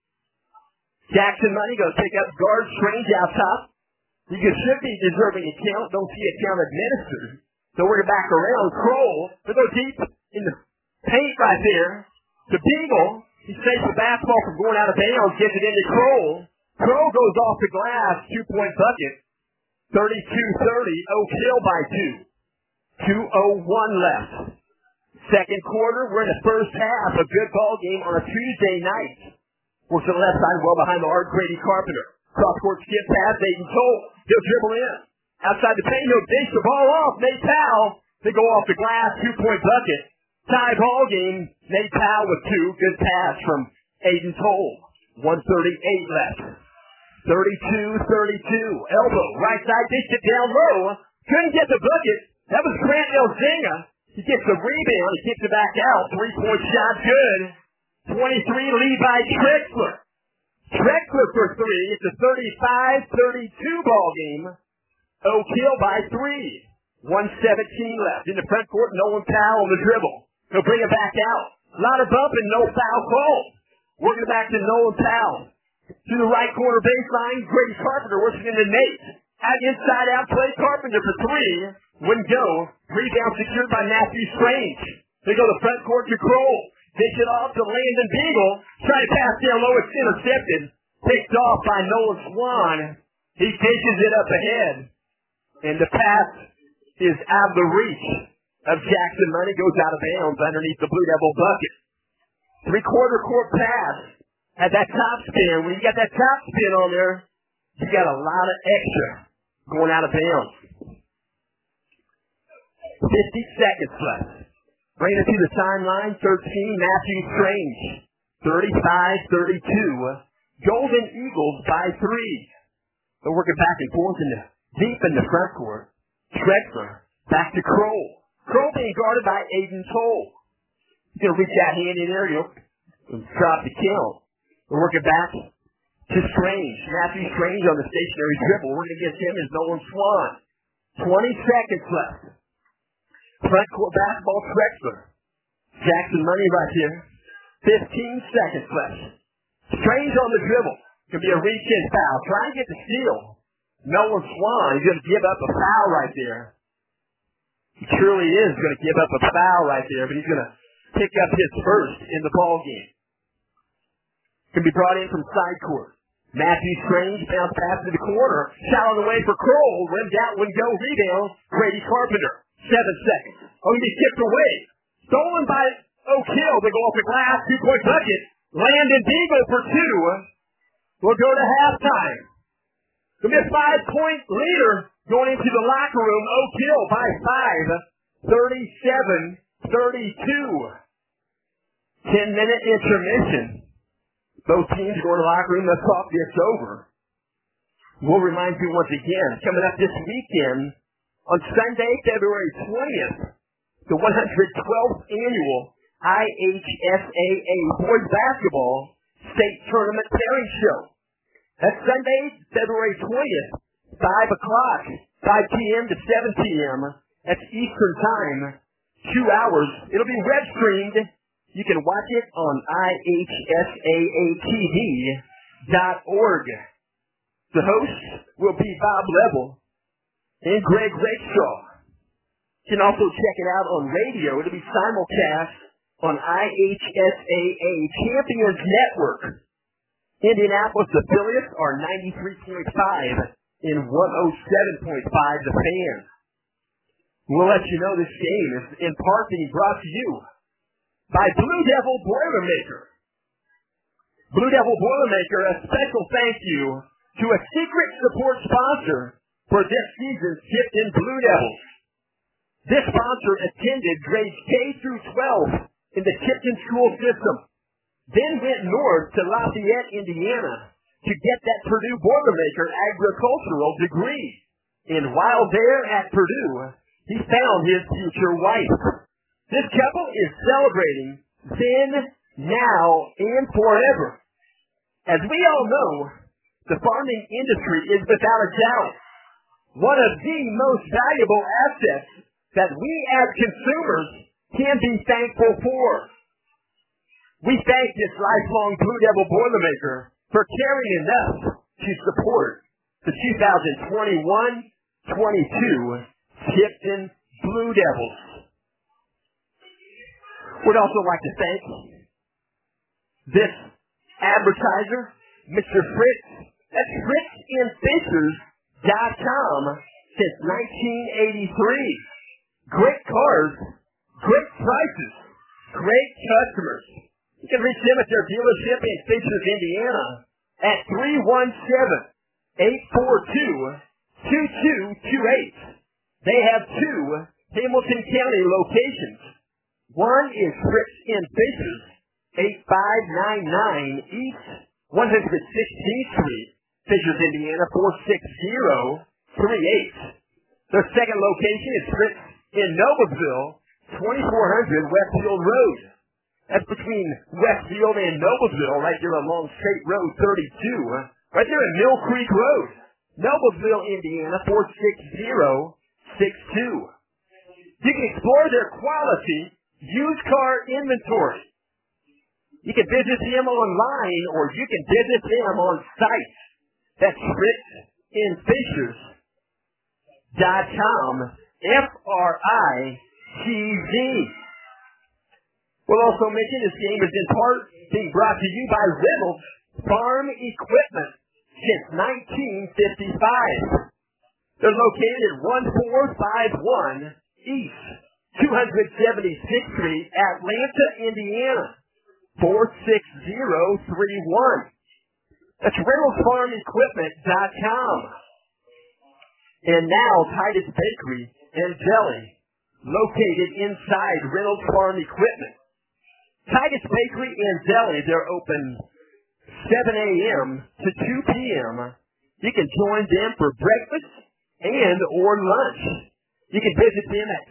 Jackson Money going to pick up guard Strange out top. He should be deserving a count. Don't see a count administered. So we're back around. Kroll. They go deep in the paint right there to Beagle. He saves the basketball from going out of bounds. Gets it into Kroll. Kroll goes off the glass. 2-point bucket. 32-30. Oak Hill by 2. 2:01 left. Second quarter. We're in the first half. A good ball game on a Tuesday night. Works to the left side, well behind the arc. Grady Carpenter. Cross-court skip pass. Aiden Cole. He'll dribble in. Outside the paint, he'll dish the ball off. Nate Powell. They go off the glass. 2-point bucket. Tie ball game. Nate Powell with 2. Good pass from Aiden Cole. 1:38 left. 32-32. Elbow. Right side. Dished it down low. Couldn't get the bucket. That was Grant Elzinga. He gets the rebound. He kicks it back out. 3-point shot. Good. 23, Levi Trexler. Trexler for 3. It's a 35-32 ball game. Oak Hill by 3. 1:17 left. In the front court, Nolan Powell on the dribble. He'll bring it back out. A lot of bumping, no foul call. Working it back to Nolan Powell. To the right corner baseline, Grady Carpenter working into Nate. Out inside out play, Carpenter for 3. Wouldn't go. Rebound secured by Matthew Strange. They go to front court to Kroll. Dish it off to Landon Beagle. Trying to pass down low. It's intercepted. Picked off by Nolan Swan. He dishes it up ahead. And the pass is out of the reach of Jackson Money. Goes out of bounds underneath the Blue Devil bucket. 3-quarter court pass. Had that top spin. When you got that top spin on there, you got a lot of extra going out of bounds. 50 seconds left. Bring it to the timeline. 13, Matthew Strange. 35-32. Golden Eagles by 3. They're working back and forth deep in the front court. Trexler. Back to Kroll. Kroll being guarded by Aiden Cole. He's going to reach that hand in there. He'll drop the count. They're working back to Strange. Matthew Strange on the stationary dribble. Working against him is Nolan Swan. 20 seconds left. Front court basketball, Trexler. Jackson Money right here. 15 seconds left. Strange on the dribble. Could be a reach-in foul. Try and get the steal. Nolan Swan, he's going to give up a foul right there. He truly is going to give up a foul right there, but he's going to pick up his first in the ball game. Can be brought in from side court. Matthew Strange bounce pass to the corner. Shot on the way for Kroll. Rimmed out, wouldn't go. Rebound. Grady Carpenter. 7 seconds. Oh, he tipped away. Stolen by Oak Hill. They go off the glass. 2-point bucket. Landon Deagle for 2. We'll go to halftime. There'll be a 5-point leader going into the locker room. Oak Hill by 5. 37-32. 10-minute intermission. Both teams go in the locker room. Let's talk this over. We'll remind you once again, coming up this weekend, on Sunday, February 20th, the 112th annual IHSAA Boys Basketball State Tournament Pairing Show. That's Sunday, February 20th, 5 o'clock, 5 p.m. to 7 p.m. That's Eastern Time, 2 hours. It'll be web streamed. You can watch it on IHSAATV.org. The hosts will be Bob Level and Greg Rakestraw. You can also check it out on radio. It'll be simulcast on IHSAA Champions Network. Indianapolis affiliates are 93.5 and 107.5 The Fan. We'll let you know this game is in part being brought to you by Blue Devil Boilermaker. Blue Devil Boilermaker, a special thank you to a secret support sponsor for this season's Tipton Blue Devils. This sponsor attended grades K through 12 in the Tipton school system, then went north to Lafayette, Indiana to get that Purdue Boilermaker agricultural degree. And while there at Purdue, he found his future wife. This couple is celebrating then, now, and forever. As we all know, the farming industry is without a doubt one of the most valuable assets that we as consumers can be thankful for. We thank this lifelong Blue Devil Boilermaker for caring enough to support the 2021-22 Tipton Blue Devils. Would also like to thank this advertiser, Mr. Fritz. That's FritzandFishers.com since 1983. Great cars, great prices, great customers. You can reach them at their dealership in Fishers, Indiana at 317-842-2228. They have 2 Hamilton County locations. One is Fritz and Fishers, 8599 East 116th Street, Fishers, Indiana, 46038. Their second location is Fritz in Noblesville, 2400 Westfield Road. That's between Westfield and Noblesville, right there along State Road 32, right there in Mill Creek Road, Noblesville, Indiana, 46062. You can explore their quality used car inventory. You can visit them online or you can visit them on site. That's FritzandFishers.com. FRITZ. We'll also mention this game is in part being brought to you by Reynolds Farm Equipment since 1955. They're located at 1451 East 276th Street, Atlanta, Indiana, 46031. That's ReynoldsFarmEquipment.com. And now Titus Bakery and Deli, located inside Reynolds Farm Equipment. Titus Bakery and Deli, they're open 7 a.m. to 2 p.m. You can join them for breakfast and or lunch. You can visit them at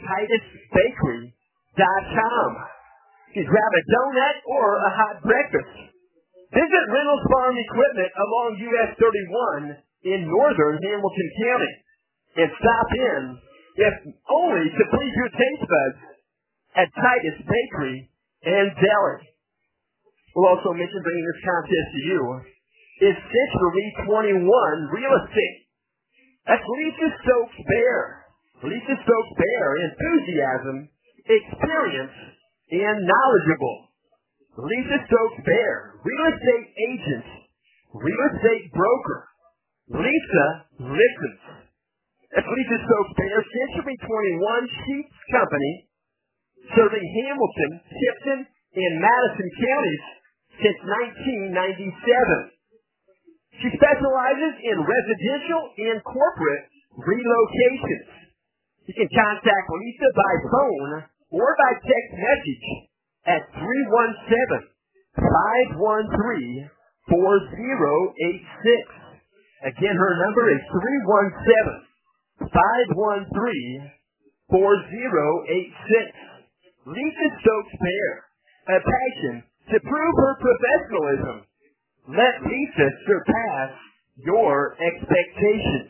TitusBakery.com. You can grab a donut or a hot breakfast. Visit Reynolds Farm Equipment along US 31 in northern Hamilton County and stop in, if only to please your taste buds, at Titus Bakery and Deli. We'll also mention bringing this contest to you is Century 21 Real Estate. That's Lisa Stokes Bear. Lisa Stokes Bear, enthusiasm, experience, and knowledgeable. Lisa Stokes Bear, real estate agent, real estate broker. Lisa listens. That's Lisa Stokes Bear, Century 21 Sheets Company, serving Hamilton, Tipton, and Madison counties since 1997. She specializes in residential and corporate relocations. You can contact Lisa by phone or by text message at 317-513-4086. Again, her number is 317-513-4086. Lisa Stokes Bear, a passion to prove her professionalism. Let Lisa surpass your expectations.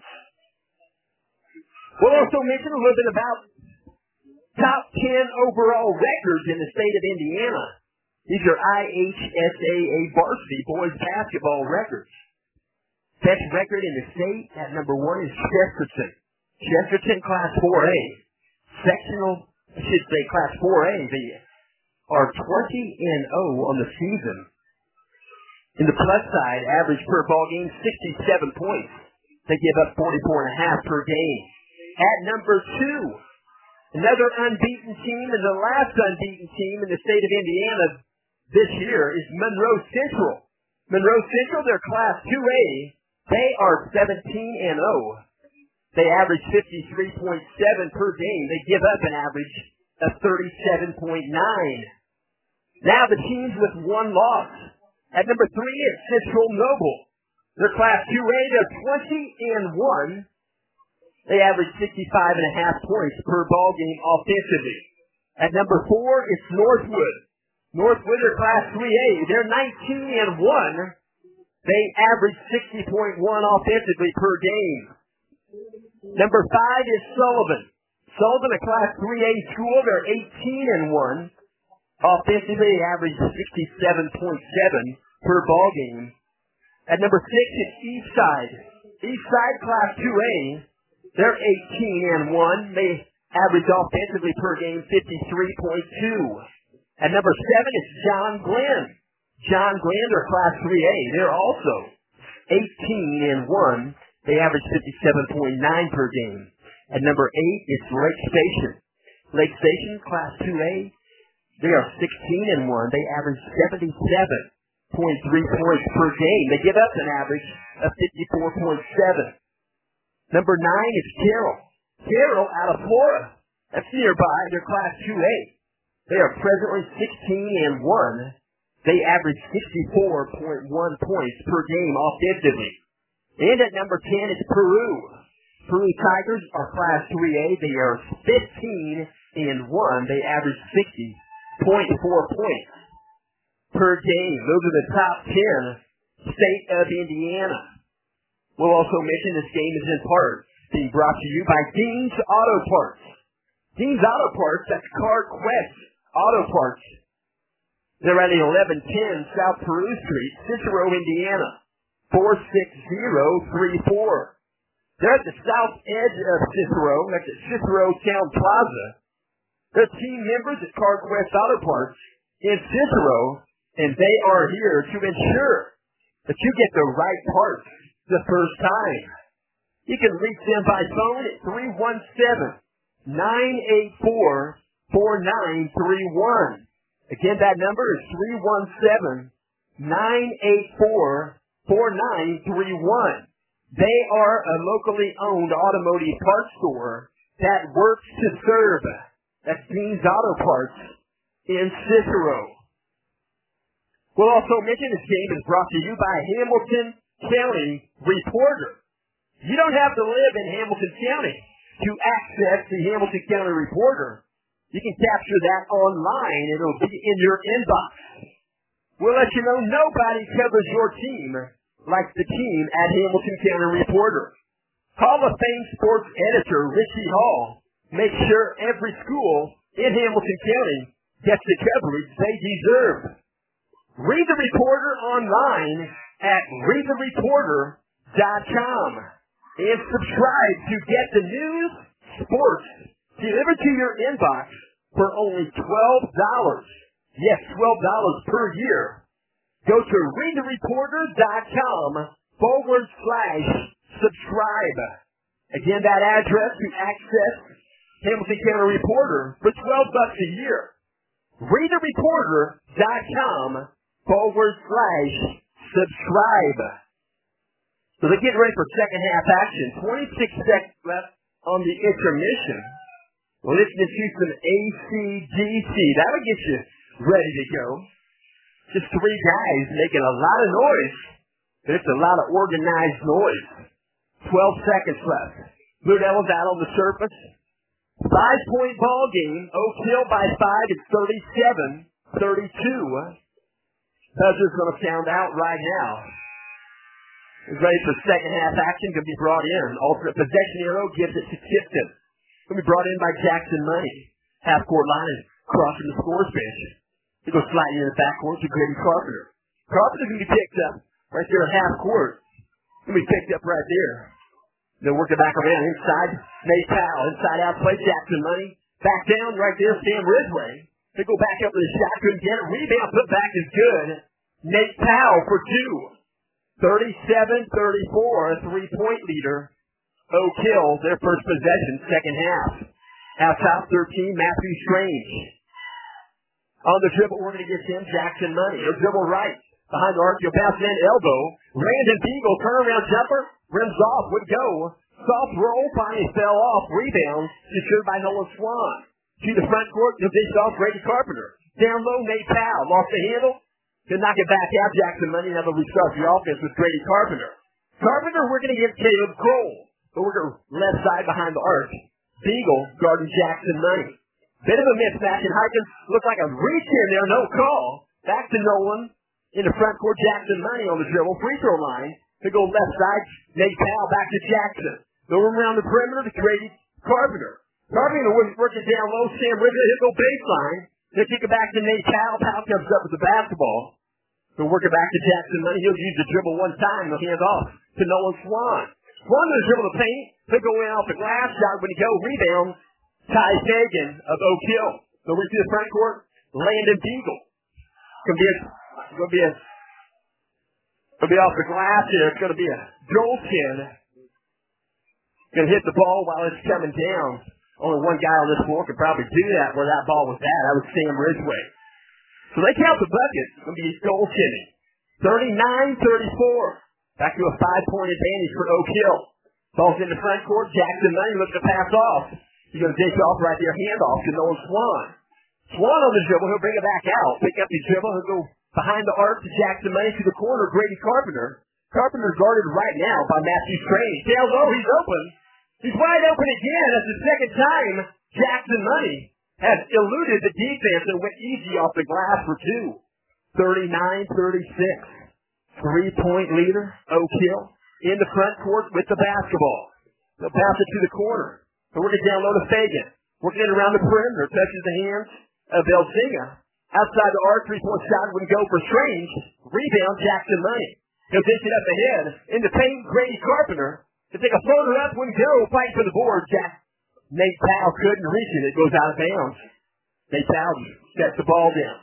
We'll also mention a little bit about top 10 overall records in the state of Indiana. These are IHSAA varsity boys basketball records. Best record in the state at number 1 is Chesterton. Chesterton Class 4A. Sectional, I should say Class 4A. They are 20-0 on the season. In the plus side, average per ball game, 67 points. They give up 44.5 per game. At number 2, another unbeaten team, and the last unbeaten team in the state of Indiana this year is Monroe Central. Monroe Central, they're Class 2A. They are 17-0. They average 53.7 per game. They give up an average of 37.9. Now the teams with one loss. At number 3 is Central Noble. They're Class 2A. They're 20-1. They average 65.5 points per ball game offensively. At number 4 is Northwood. Northwood are Class 3A. They're 19-1. They average 60.1 offensively per game. Number 5 is Sullivan. Sullivan, a Class 3A school, they're 18-1. Offensively, they average 67.7 per ball game. At number 6 is Eastside. Eastside, Class 2A. They're 18-1. They average offensively per game 53.2. At number 7 is John Glenn. John Glenn, they're Class 3A. They're also 18-1. They average 57.9 per game. At number 8 is Lake Station. Lake Station, Class 2A. They are 16-1. They average 77.3 points per game. They give up an average of 54.7. Number 9 is Carroll. Carroll out of Florida. That's nearby. They're Class 2A. They are presently 16-1. They average 64.1 points per game offensively. And at number 10 is Peru. Peru Tigers are Class 3A. They are 15-1. They average 60.4 points per game. Those are the top 10 state of Indiana. We'll also mention this game is in part being brought to you by Dean's Auto Parts. Dean's Auto Parts, that's CarQuest Auto Parts. They're at 1110 South Peru Street, Cicero, Indiana, 46034. They're at the south edge of Cicero. That's at Cicero Town Plaza. They're team members at CarQuest Auto Parts in Cicero, and they are here to ensure that you get the right parts the first time. You can reach them by phone at 317-984-4931. Again, that number is 317-984-4931. They are a locally owned automotive parts store that works to serve. That's Dean's Auto Parts in Cicero. We'll also mention this game is brought to you by Hamilton County Reporter. You don't have to live in Hamilton County to access the Hamilton County Reporter. You can capture that online. It'll be in your inbox. We'll let you know nobody covers your team like the team at Hamilton County Reporter. Hall of Fame sports editor Richie Hall makes sure every school in Hamilton County gets the coverage they deserve. Read the Reporter online at readthereporter.com and subscribe to get the news, sports delivered to your inbox for only $12. Yes, $12 per year. Go to readthereporter.com/subscribe. Again, that address to access Hamilton County Reporter for $12 a year. readthereporter.com/subscribe. So they're getting ready for second half action. 26 seconds left on the intermission. Listening to some AC/DC. That'll get you ready to go. Just three guys making a lot of noise. But it's a lot of organized noise. 12 seconds left. Blue Devils out on the surface. 5-point ball game. Oak Hill by 5. It's 37-32. Buzzer's going to sound out right now. He's ready for second half action. Going to be brought in. Alternate possession arrow gives it to Tipton. Going to be brought in by Jackson Money. Half-court line is crossing the scores bench. He goes sliding in the backcourt to Grady Carpenter. Carpenter's going to be picked up right there at half-court. Going to be picked up right there. They'll work it back around inside. Nate Powell. Inside out play. Jackson Money. Back down right there. Sam Ridgway. They go back up to the shot. Couldn't get it. Rebound put back is good. Nate Powell for two. 37-34. Three-point leader. Oak Hill, their first possession, second half. Out top 13, Matthew Strange. On the dribble, we're going to get him, Jackson Money. He'll dribble right. Behind the arc, he'll bounce in, elbow. Landon Beagle, turnaround jumper. Rims off, would go. Soft roll, finally fell off. Rebound, secured by Nolan Swan. To the front court, he'll dish off Grady Carpenter. Down low, Nate Powell. Lost the handle. He'll knock it back out, Jackson Money. Now they'll restart the offense with Grady Carpenter. Carpenter, we're going to get Caleb Kroll. But we're going left side behind the arc. Beagle guarding Jackson Money. Bit of a mismatch, and Harkins looked like a reach in there, no call. Back to Nolan. In the front court, Jackson Money on the dribble. Free throw line. They go left side. Nate Powell back to Jackson. They'll run around the perimeter to Grady Carpenter. Carpenter working down low. Sam Ridgway, he'll go baseline. They kick it back to Nate Powell. Powell comes up with the basketball. They'll work it back to Jackson Money. He'll use the dribble one time. They'll hand off to Nolan Swan. Swan to dribble the paint. They go in off the glass. Shot when he go. Rebound. Ty Fagan of Oak Hill. They'll reach to the front court. Landon Beagle. Gonna be off the glass here. It's gonna be a Joel Chin. Gonna hit the ball while it's coming down. Only one guy on this floor could probably do that where that ball was at. That was Sam Ridgway. So they count the bucket. It's gonna be Joel Chin. 39-34. Back to a 5-point advantage for Oak Hill. Ball's in the front court. Jackson Money looks to pass off. He's going to dish off right there. Handoff to Nolan Swan. Swan on the dribble. He'll bring it back out. Pick up the dribble. He'll go behind the arc to Jackson Money to the corner. Grady Carpenter. Carpenter guarded right now by Matthew Strange. Down low. He's open. He's wide open again. That's the second time Jackson Money has eluded the defense and went easy off the glass for two. 39-36. 3-point leader, Oak Hill, in the front court with the basketball. They'll pass it to the corner. They're working down low to Fagan. Working it around the perimeter. Touches the hands of Elzinga. Outside the arc, 3-point shot wouldn't go for Strange. Rebound, Jackson Money. He'll dish it up ahead. In the paint, Grady Carpenter. To take a floater up, wouldn't go. Fight for the board. Nate Powell couldn't reach it. It goes out of bounds. Nate Powell sets the ball down.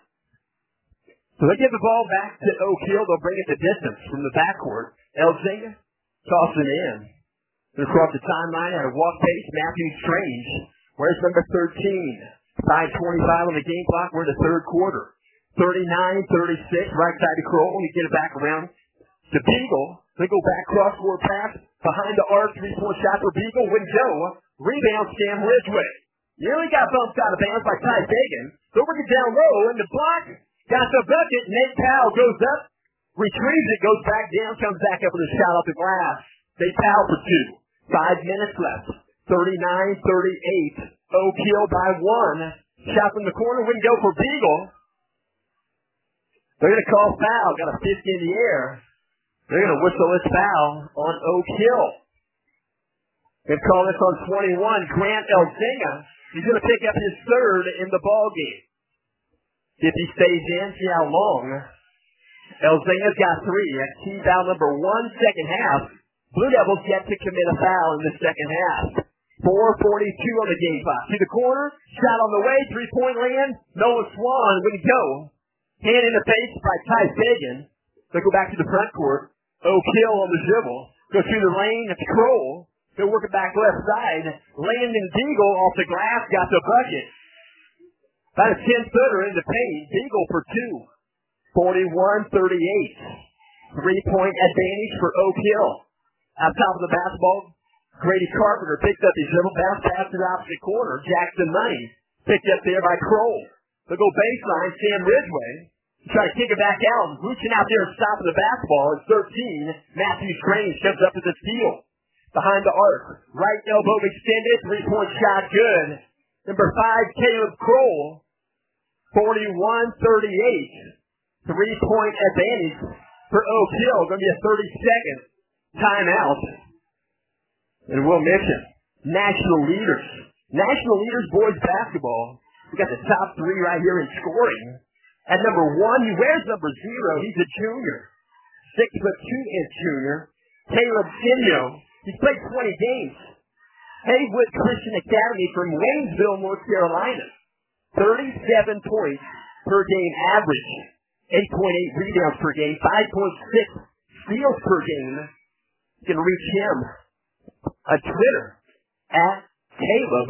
So they give the ball back to Oak Hill. They'll bring it the distance from the backcourt. Elzinga tosses it in. They're across the timeline at a walk pace. Matthew Strange. Where's number 13? 5:25 on the game clock. We're in the third quarter. 39-36. Right side to Kroll. You get it back around to Beagle. They go back cross-court pass. Behind the arc. 3-point shot for Beagle. Wouldn't go. Rebound, Sam Ridgway. Nearly got bumped out of bounds by Ty Fagan. They'll work it down low in the block. Got the bucket. Nate Powell goes up, retrieves it, goes back down, comes back up with a shot off the glass. Nate Powell for two. 5 minutes left. 39-38. Oak Hill by one. Shot from the corner wouldn't go for Beagle. They're going to call foul. Got a fist in the air. They're going to whistle this foul on Oak Hill. They call this on 21, Grant Elzinga. He's going to pick up his third in the ball game. If he stays in, see how long. Elzinga's got 3. That's team foul number 1, second half. Blue Devils yet to commit a foul in the second half. 4:42 on the game clock. To the corner, shot on the way, 3-point land. Noah Swan wouldn't go. Hand in the face by Ty Fagan. They go back to the front court. Oak Hill on the dribble. Go through the lane. It's Kroll. They're working back left side. Landon Beagle off the glass. Got the bucket. About a 10-footer in the paint. Beagle for 2. 41-38. 3-point advantage for Oak Hill. On top of the basketball, Grady Carpenter picked up his dribble. Bounce pass to the opposite corner. Jackson Money picked up there by Kroll. They'll go baseline. Sam Ridgway. Try to kick it back out. Reaching out there and stopping the basketball. At 13, Matthew Strange comes up to the steal. Behind the arc. Right elbow extended. 3-point shot good. Number 5, Caleb Kroll. 41-38. 3-point advantage for Oak Hill. Going to be a 30-second timeout. And we'll mention national leaders. National leaders boys basketball. We got the top 3 right here in scoring. At number 1, he wears number 0. He's a junior. 6'2" junior. Caleb Sinyo. He's played 20 games. Haywood Christian Academy from Waynesville, North Carolina. 37 points per game average. 8.8 rebounds per game. 5.6 steals per game. You can reach him on Twitter at Caleb,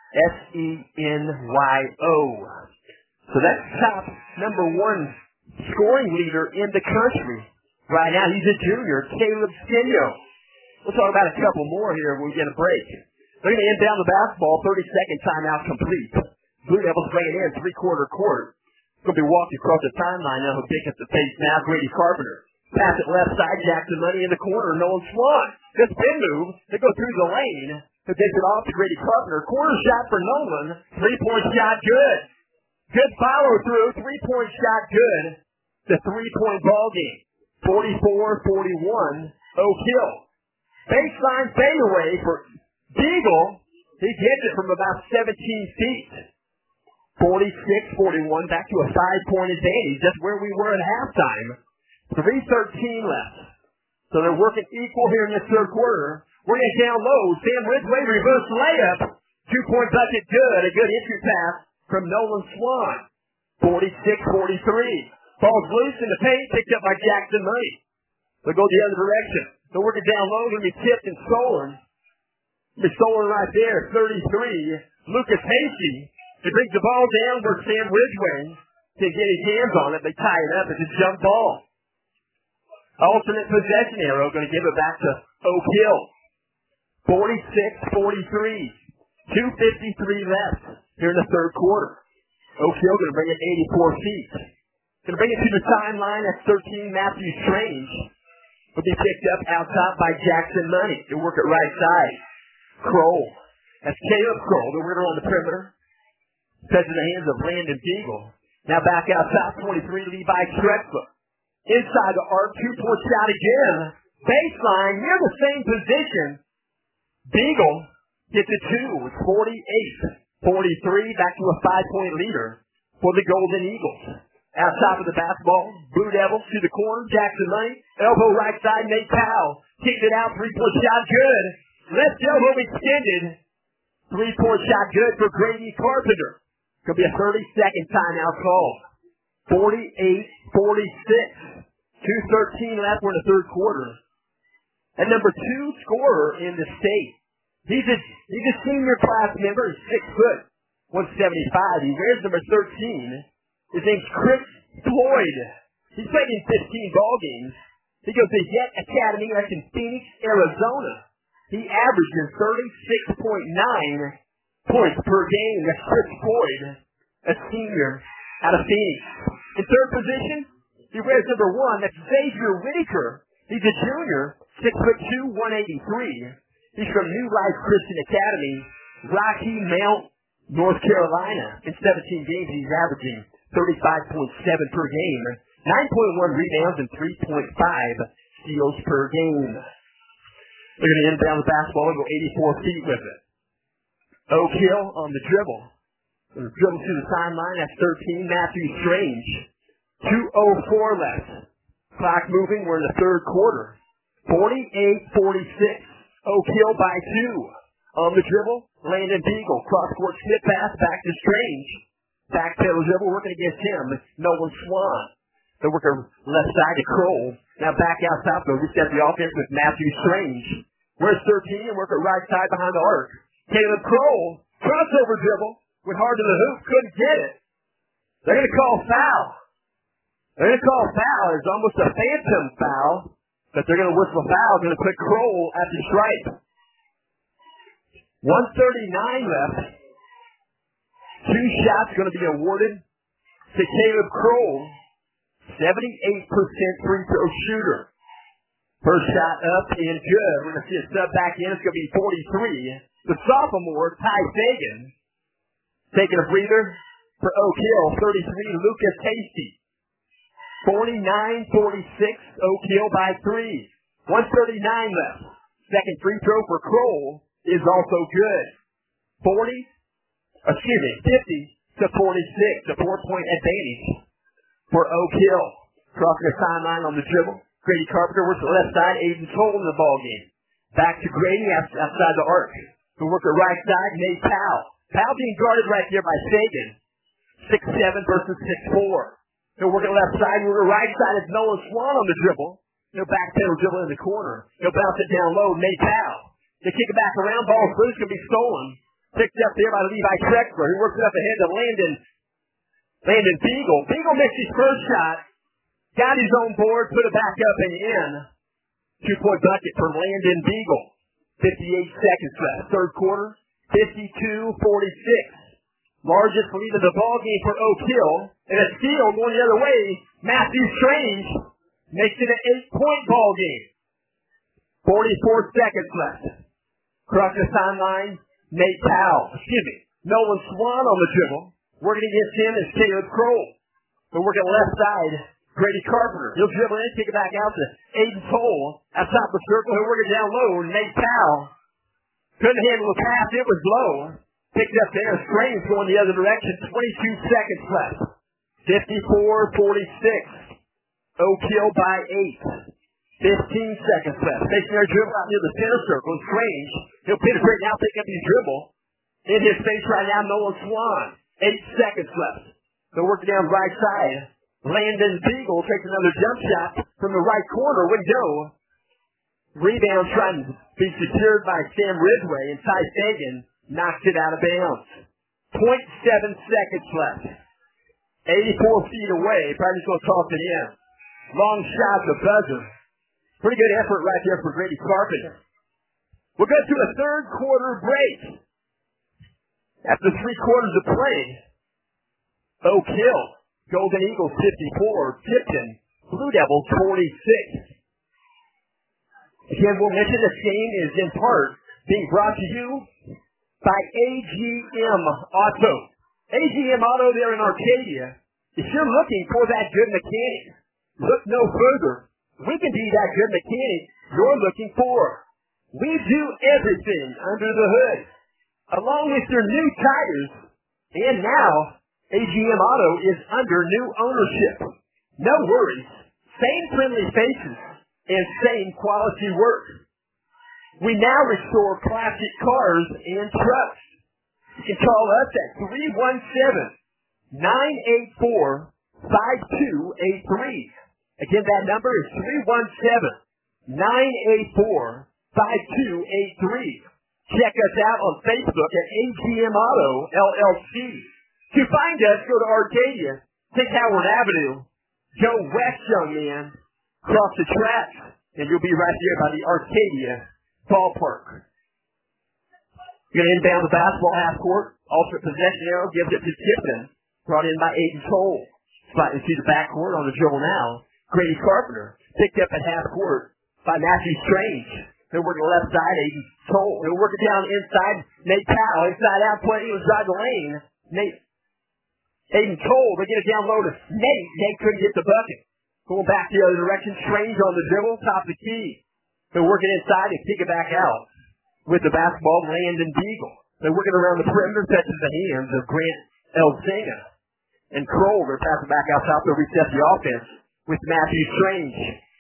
Senyo. So that's top number 1 scoring leader in the country. Right now, he's a junior, Caleb Sinyo. We'll talk about a couple more here when we get a break. They're going to inbound the basketball, 30-second timeout complete. Blue Devils playing in three-quarter court. Going to be walking across the timeline now. He'll pick up the pace now, Grady Carpenter. Pass it left side, Jackson Money in the corner, Nolan Swan. Good spin move. They go through the lane. They take it off to Grady Carpenter. Corner shot for Nolan. 3-point shot good. Good follow through. 3-point shot good. The 3-point ball game. 44-41. Oak Hill. Baseline fadeaway for Beagle. He gets it from about 17 feet. 46-41. Back to a 5-point advantage. That's where we were at halftime. 3:13 left. So they're working equal here in the third quarter. We're going to down low. Sam Ridgway reverse layup. 2-point bucket good. A good entry pass from Nolan Swan. 46-43. Ball's loose in the paint. Picked up by Jackson Money. They'll go the other direction. They're working down low. Going to be tipped and stolen. Be stolen right there. 33. Lucas Hasty. He brings the ball down where Sam Ridgway can get his hands on it. They tie it up. It's a jump ball. Alternate possession arrow. Going to give it back to Oak Hill. 46-43. 2:53 left here in the third quarter. Oak Hill going to bring it 84 feet. Going to bring it to the timeline. That's 13, Matthew Strange. Will be picked up out top by Jackson Money. He'll work it right side. Kroll. That's Caleb Kroll, the winner on the perimeter. Touches the hands of Landon Beagle. Now back out top, 23, Levi Trexler. Inside the arc, 2-point shot again. Baseline, near the same position. Beagle gets a 2 with 48-43, back to a 5-point leader for the Golden Eagles. Out top of the basketball, Blue Devils to the corner, Jackson Money, elbow right side, Nate Powell. Kicked it out, 3-point shot good. Left elbow extended. 3-point shot good for Grady Carpenter. Could be a 30-second timeout call. 48-46. 2:13 left. We're in the third quarter. And number 2 scorer in the state. He's a senior class member. He's 6 foot, 175. He wears number 13. His name's Chris Floyd. He's played in 15 ball games. He goes to Yet Academy. That's in Phoenix, Arizona. He averages 36.9 points per game. That's Chris Floyd, a senior out of Phoenix. In third position, he wears number 1. That's Xavier Whitaker. He's a junior, 6'2", 183. He's from New Life Christian Academy, Rocky Mount, North Carolina. In 17 games, he's averaging 35.7 per game. 9.1 rebounds and 3.5 steals per game. They're going to inbound the basketball and go 84 feet with it. Oak Hill on the dribble. Dribble to the sideline. That's 13. Matthew Strange. 2:04 left. Clock moving. We're in the third quarter. 48-46. Oak Hill by 2. On the dribble, Landon Beagle. Cross-court slip pass back to Strange. Back pedal dribble working against him. Nolan Swan. They're working left side to Kroll. Now back out top. They'll reset the offense with Matthew Strange. Where's 13 and working right side behind the arc. Caleb Kroll. Crossover dribble. Went hard to the hoop. Couldn't get it. They're going to call foul. They're going to call foul. It's almost a phantom foul. But they're going to whistle foul. Going to put Kroll at the stripe. 1:39 left. 2 shots going to be awarded to Caleb Kroll. 78% free throw shooter. First shot up and good. We're going to see a sub back in. It's going to be 43. The sophomore, Ty Fagan, taking a breather for Oak Hill. 33, Lucas Hasty. 49-46, Oak Hill by 3. 1:39 left. Second free throw for Kroll is also good. 50 to 46, a 4-point advantage for Oak Hill. Crossing the sideline on the dribble. Grady Carpenter works the left side. Aiden Toll in the ball game. Back to Grady outside the arc. To work the right side, Nate Powell. Powell being guarded right there by Sagan. 6'7" versus 6'4". He'll work the left side. Work the right side is Nolan Swan on the dribble. He'll back pedal dribble in the corner. He'll bounce it down low. Nate Powell. They kick it back around. Ball's loose. Going to be stolen. Picked up there by Levi Trexler. He works it up ahead to Landon Beagle. Beagle missed his first shot. Got his own board. Put it back up and in. 2-point bucket for Landon Beagle. 58 seconds left. Third quarter. 52-46. Largest lead of the ball game for Oak Hill. And a steal going the other way. Matthew Strange makes it an 8-point ball game. 44 seconds left. Across the sideline, Nate Powell. Nolan Swan on the dribble. Working against him is Caleb Kroll. They're working left side. Grady Carpenter. He'll dribble in, kick it back out to Aiden Toll. Outside the circle, he'll work it down low. Nate Powell couldn't handle the pass. It was low. Picked up there. Strange going the other direction. 22 seconds left. 54-46. Oak Hill by 8. 15 seconds left. Stationary dribble out near the center circle. Strange. He'll penetrate now, pick up his dribble. In his face right now, Nolan Swan. 8 seconds left. They'll work it down right side. Landon Beagle takes another jump shot from the right corner. Wouldn't go. Rebound trying to be secured by Sam Ridgway, and Ty Fagan knocks it out of bounds. 0.7 seconds left. 84 feet away. Probably just going to toss it in. Long shot, the buzzer. Pretty good effort right there for Grady Carpenter. We'll go to a third quarter break. After 3 quarters of play, Oak Hill, Golden Eagles 54, Tipton, Blue Devils 46. Again, we'll mention this game is in part being brought to you by AGM Auto. AGM Auto there in Arcadia. If you're looking for that good mechanic, look no further. We can be that good mechanic you're looking for. We do everything under the hood, along with your new tires. And now, AGM Auto is under new ownership. No worries. Same friendly faces and same quality work. We now restore classic cars and trucks. You can call us at 317-984-5283. Again, that number is 317-984-5283. Check us out on Facebook at AGM Auto, LLC. To find us, go to Arcadia, take Howard Avenue, go west, young man, cross the tracks, and you'll be right there by the Arcadia ballpark. You're going to inbound the basketball half court. Alternate possession arrow gives it to Tipton. Brought in by Aiden Toll. Slightly to the backcourt on the dribble now. Grady Carpenter. Picked up at half court by Matthew Strange. They're working left side. Aiden Toll. They're working down inside. Nate Powell. Inside out play. He was drive the lane. Aiden Toll. They get it down low to Nate. Nate couldn't get the bucket. Going back the other direction. Strange on the dribble. Top of the key. They're working inside and kick it back out. With the basketball, Landon Beagle. They're working around the perimeter. Touches the hands of Grant Elzinga. And Kroll, they're passing back out top to reset the offense with Matthew Strange.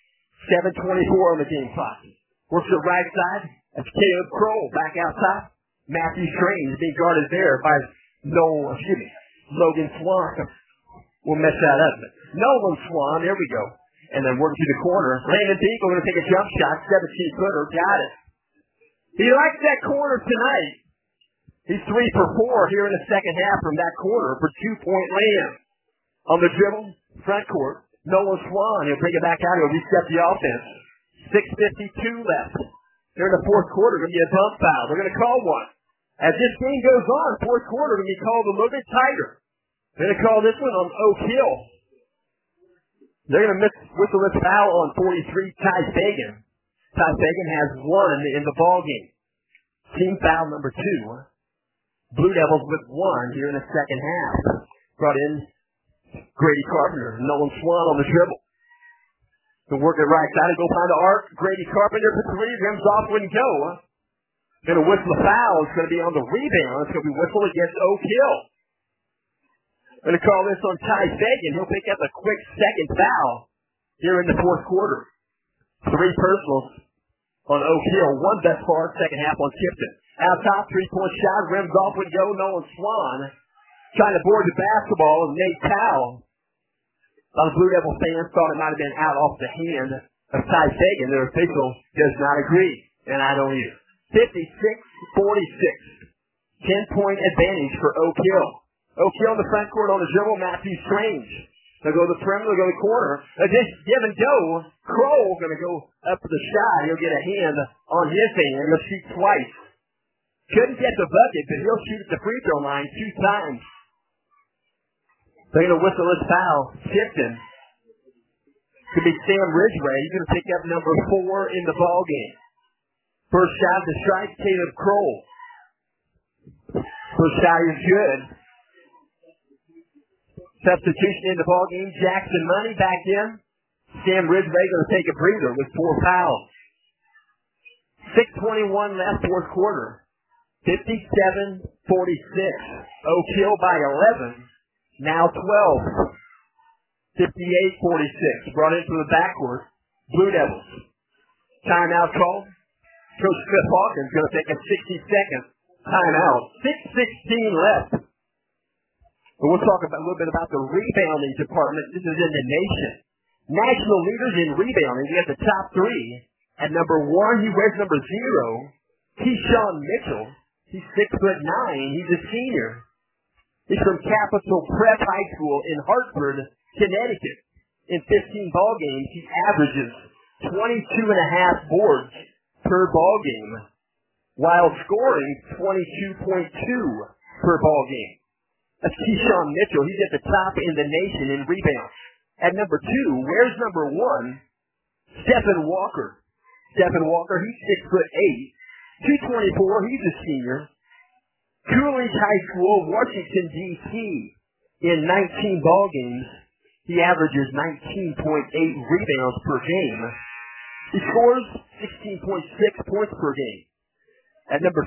7:24 on the game clock. Works the right side. That's Caleb Kroll back out top. Matthew Strange being guarded there by Logan Swan. We'll mess that up. Nolan Swan, there we go. And then working to the corner. Landon Beagle going to take a jump shot. 17-footer. Got it. He likes that corner tonight. He's 3 for 4 here in the second half from that corner for 2-point land. On the dribble, front court, Nolan Swan. He'll bring it back out. He'll reset the offense. 6:52 left. They're in the fourth quarter. Going to be a bump foul. They're going to call one. As this game goes on, fourth quarter going to be called a little bit tighter. They're going to call this one on Oak Hill. They're going to whistle this foul on 43, Ty Fagan. Ty Fagan has 1 in the ball game. Team foul number 2. Blue Devils with 1 here in the second half. Brought in Grady Carpenter. Nolan Swan on the dribble. They'll work it right side and go find the arc. Grady Carpenter for 3. Rims off, wouldn't go. Going to whistle a foul. It's going to be on the rebound. It's going to be whistled against Oak Hill. Going to call this on Ty Fagan. He'll pick up a quick second foul here in the fourth quarter. 3 personals on Oak Hill. 1 thus far, second half on Tipton. Out top, 3-point shot, rims off would go. Nolan Swan trying to board the basketball. Nate Powell. A lot of Blue Devil fans thought it might have been out off the hand of Ty Fagan. Their official does not agree, and I don't either. 56-46. 10-point advantage for Oak Hill. Oak Hill in the front court on the dribble. Matthew Strange. They'll go to the perimeter, they'll go to the corner. Just give and go. Kroll going to go up for the shot. He'll get a hand on his hand. He'll shoot twice. Couldn't get the bucket, but he'll shoot at the free throw line 2 times. They're going to whistle this foul. Tipton. Could be Sam Ridgway. He's going to pick up number 4 in the ball game. First shot to strike, Caleb Kroll. First shot is good. Substitution in the ball game. Jackson Money back in. Sam Ridgway going to take a breather with 4 fouls. 6:21 left, fourth quarter. 57-46. Oak Hill by 11. Now 12. 58-46. Brought in from the backcourt. Blue Devils. Timeout call. Coach Cliff Hawkins going to take a 60-second timeout. 6:16 left. But we'll talk a little bit about the rebounding department. This is in the nation. National leaders in rebounding. We have the top 3. At number 1, he wears number 0. Keyshawn Mitchell. He's 6'9". He's a senior. He's from Capital Prep High School in Hartford, Connecticut. In 15 ball games, he averages 22.5 boards per ball game, while scoring 22.2 per ball game. That's Keyshawn Mitchell. He's at the top in the nation in rebounds. At number 2, where's number 1? Stephen Walker. Stephen Walker, he's 6'8", 224. He's a senior. Coolidge High School, Washington, D.C. In 19 ball games, he averages 19.8 rebounds per game. He scores 16.6 points per game. At number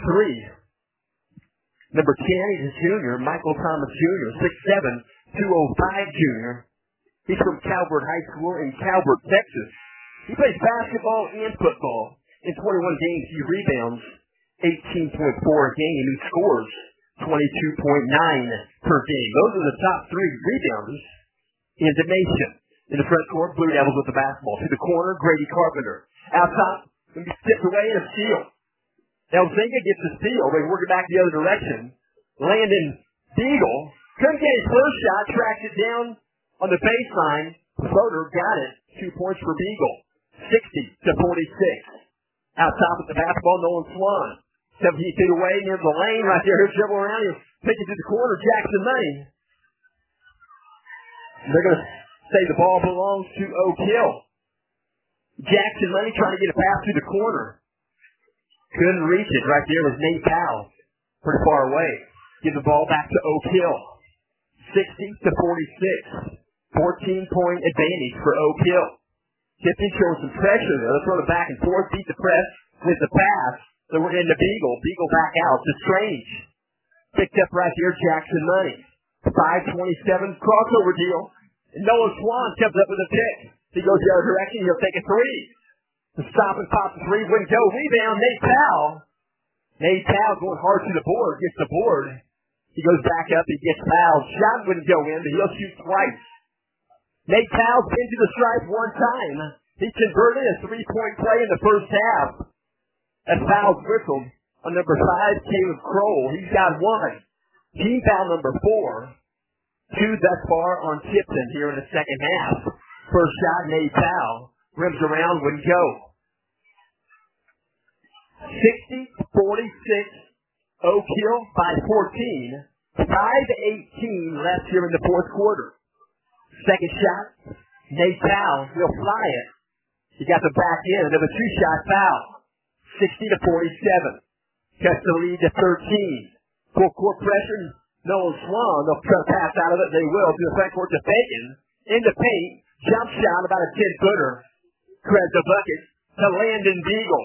3, number 10, he's a junior, Michael Thomas Jr., 6'7", 205 junior. He's from Calvert High School in Calvert, Texas. He plays basketball and football. In 21 games, he rebounds 18.4 a game. He scores 22.9 per game. Those are the top 3 rebounders in the nation. In the front court, Blue Devils with the basketball. To the corner, Grady Carpenter. Out top, going to be tipped away and a steal. Elzinga gets the steal. They work it back the other direction. Landon Beagle couldn't get his first shot. Tracked it down on the baseline. Floater got it. 2 points for Beagle. 60-46. Out top with the basketball, Nolan Swan. 17 feet away, near the lane right there. He'll dribble around. He'll pick it to the corner. Jackson Money. They're going to say the ball belongs to Oak Hill. Jackson Money trying to get a pass through the corner. Couldn't reach it. Right there was Nate Powell. Pretty far away. Give the ball back to Oak Hill. 60-46. 14-point advantage for Oak Hill. Tipton showing some pressure there. They're throwing it back and forth, beat the press with the pass. Then we're getting to Beagle. Beagle back out to Strange. Picked up right here, Jackson Money. 5:27 crossover deal. And Noah Swan comes up with a pick. He goes the other direction. He'll take a three. The stop and pop the three. Wouldn't go. Rebound, Nate Powell. Nate Powell going hard to the board. Gets the board. He goes back up. He gets fouled. Shot wouldn't go in, but he'll shoot twice. Nate Powell's been to the stripe one time. He converted a three-point play in the first half. That foul's whistled on number 5, Caleb Kroll. He's got one. Team foul number 4. 2 thus far on Tipton here in the second half. First shot, Nate Powell. Rims around, wouldn't go. 60-46. Oak Hill by 14. 5:18 left here in the fourth quarter. Second shot, Nate Powell. He'll fly it. He got the back end of a 2-shot foul. 60-47. Cuts the lead to 13. Full court pressure. Nolan Swan. They'll try to pass out of it. They will. To the front court to Bacon. In the paint. Jump shot about a 10-footer. Grabs the bucket to Landon Beagle.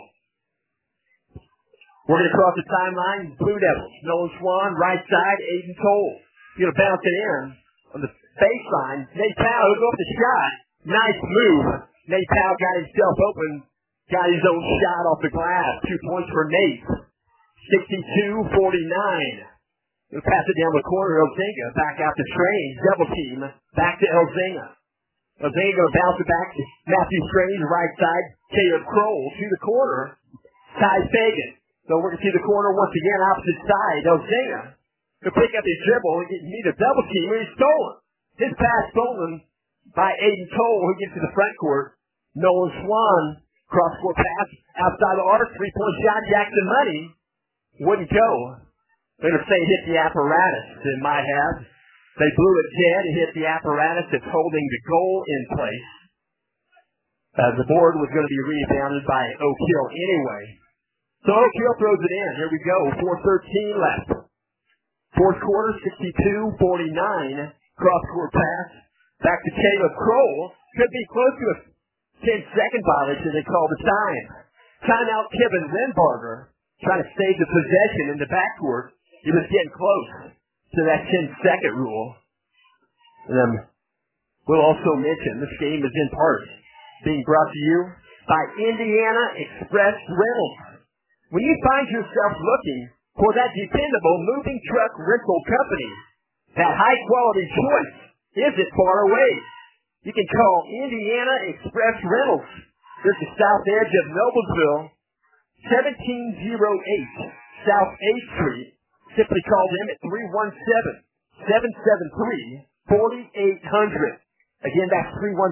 We're going to cross the timeline. Blue Devils. Nolan Swan. Right side. Aiden Toll. He's going to bounce it in on the baseline. Nate Powell will go up the shot. Nice move. Nate Powell got himself open. Got his own shot off the glass. 2 points for Nate. 62-49. He'll pass it down the corner. Elzinga back out to Strange. Double team. Back to Elzinga. Elzinga going to bounce it back to Matthew Strange. Right side. Caleb Kroll to the corner. Ty Fagan. So we're going to see the corner once again. Opposite side. Elzinga. To pick up his dribble. He needs a double team. He's stolen. His pass stolen by Aiden Toll, who gets to the front court. Nolan Swan, cross-court pass, outside the arc, 3-point shot, Jackson Money. Wouldn't go. They're going to say it hit the apparatus. It might have. They blew it dead. It hit the apparatus that's holding the goal in place. The board was going to be rebounded by Oak Hill anyway. So Oak Hill throws it in. Here we go. 4:13 left. Fourth quarter, 62-49. Cross-court pass. Back to Caleb Kroll. Could be close to a 10-second violation. They call the time. Timeout Kevin Renbarger. Trying to save the possession in the backcourt. He was getting close to that 10-second rule. And then we'll also mention this game is in part being brought to you by Indiana Express Rentals. When you find yourself looking for that dependable moving truck rental company, that high-quality choice isn't far away. You can call Indiana Express Rentals. They're at the south edge of Noblesville, 1708 South 8th Street. Simply call them at 317-773-4800. Again, that's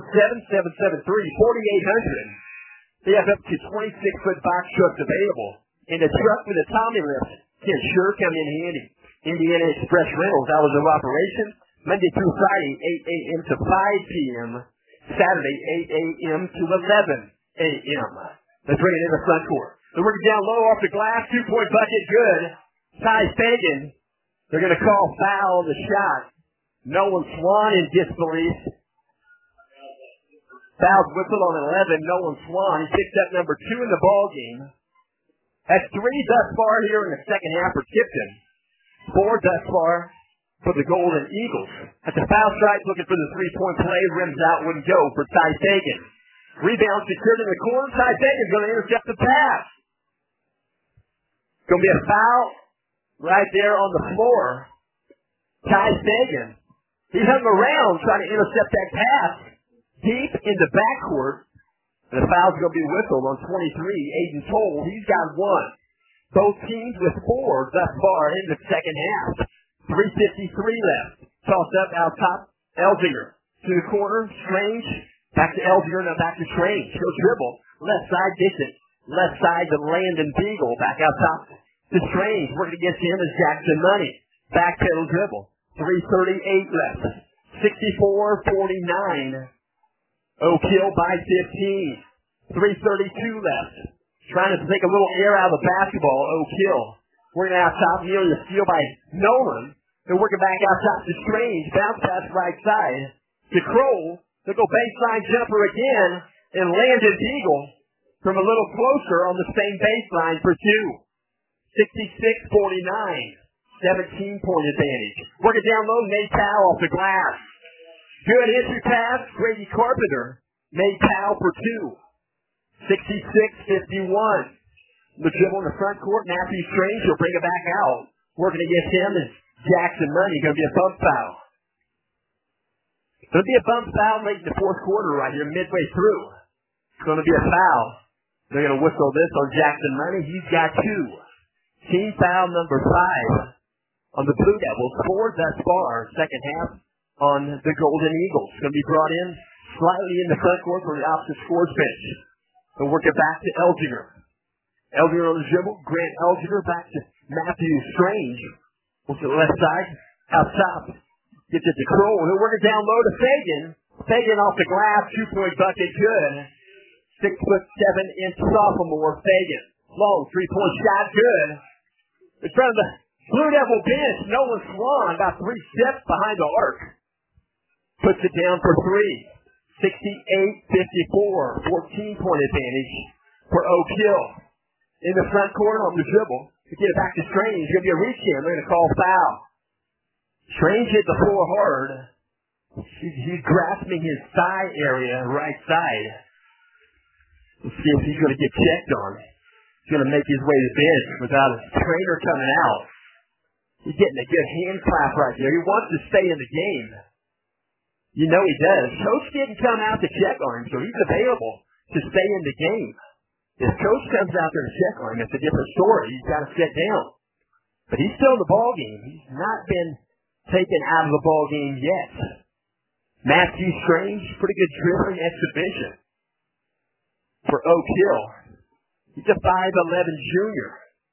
317-773-4800. They have up to 26-foot box trucks available. And a truck with a Tommy lift can sure come in handy. Indiana Express Rentals, hours of operation, Monday through Friday, 8 a.m. to 5 p.m. Saturday, 8 a.m. to 11 a.m. Let's bring it in the front court. They're working down low off the glass, 2-point bucket, good. Ty Fagan, they're going to call foul on the shot. Nolan Swan in disbelief. Foul's whistled on 11, Nolan Swan. He picks up number 2 in the ball game. That's 3 thus far here in the second half for Tipton. 4 thus far for the Golden Eagles. At the foul stripe, looking for the 3-point play. Rims out, wouldn't go for Ty Fagan. Rebound secured in the corner. Ty Fagan's going to intercept the pass. Going to be a foul right there on the floor. Ty Fagan. He hung around trying to intercept that pass deep in the backcourt. The foul's going to be whistled on 23, Aiden Toll. He's got 1. Both teams with 4 thus far in the second half. 3:53 left. Toss up out top. Elzinger to the corner. Strange. Back to Elzinger. Now back to Strange. He'll dribble. Left side distant. Left side to Landon Beagle. Back out top to Strange. Working against him is Jackson Money. Back pedal dribble. 3:38 left. 64-49. Oak Hill by 15. 3:32 left. Trying to take a little air out of the basketball, Oak Hill. Working out top, nearly a steal by Nolan. They're working back out top to Strange. Bounce pass right side to Kroll. They'll go baseline jumper again, and Landon Beagle from a little closer on the same baseline for two. 66-49, 17-point advantage. Working down low, Nate Powell off the glass. Good entry pass, Grady Carpenter. Nate Powell for two. 66-51. The dribble in the front court, Matthew Strange will bring it back out. Working against him is Jackson Money. Going to be a bump foul. Going to be a bump foul late in the fourth quarter right here, midway through. It's going to be a foul. They're going to whistle this on Jackson Money. He's got two. Team foul number 5 on the Blue Devils. 4 thus far, second half on the Golden Eagles. Going to be brought in slightly in the front court from the opposite scores bench. They'll work it back to Elginger. Elginger on the dribble. Grant Elginger back to Matthew Strange. Looks to the left side. Out top. Gets it to Kroll. He'll work it down low to Fagan. Fagan off the glass. 2-point bucket. Good. 6'7" sophomore Fagan. Long 3-point shot. Good. In front of the Blue Devil bench, Nolan Swan about 3 steps behind the arc. Puts it down for 3. 68-54. 14-point advantage for Oak Hill. In the front corner on the dribble. To get it back to Strange. It's going to be a reach in. They're going to call foul. Strange hit the floor hard. He's grasping his thigh area, right side. Let's see if he's going to get checked on. He's going to make his way to the bench without a trainer coming out. He's getting a good hand clap right there. He wants to stay in the game. You know he does. Coach didn't come out to check on him, so he's available to stay in the game. If Coach comes out there to check on him, it's a different story. He's got to sit down. But he's still in the ball game. He's not been taken out of the ball game yet. Matthew Strange, pretty good dribbling exhibition for Oak Hill. He's a 5'11" junior.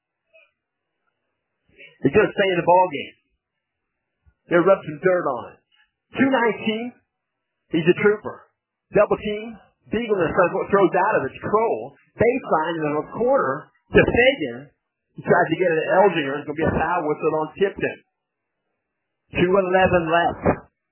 He's going to stay in the ball game. They rub some dirt on it. 219. He's a trooper. Double team. Beagle in the front court throws out of it. Kroll. Baseline in the corner to Fagan. He tries to get it to Elginger. It's going to be a foul whistle on Tipton. 2:11 left.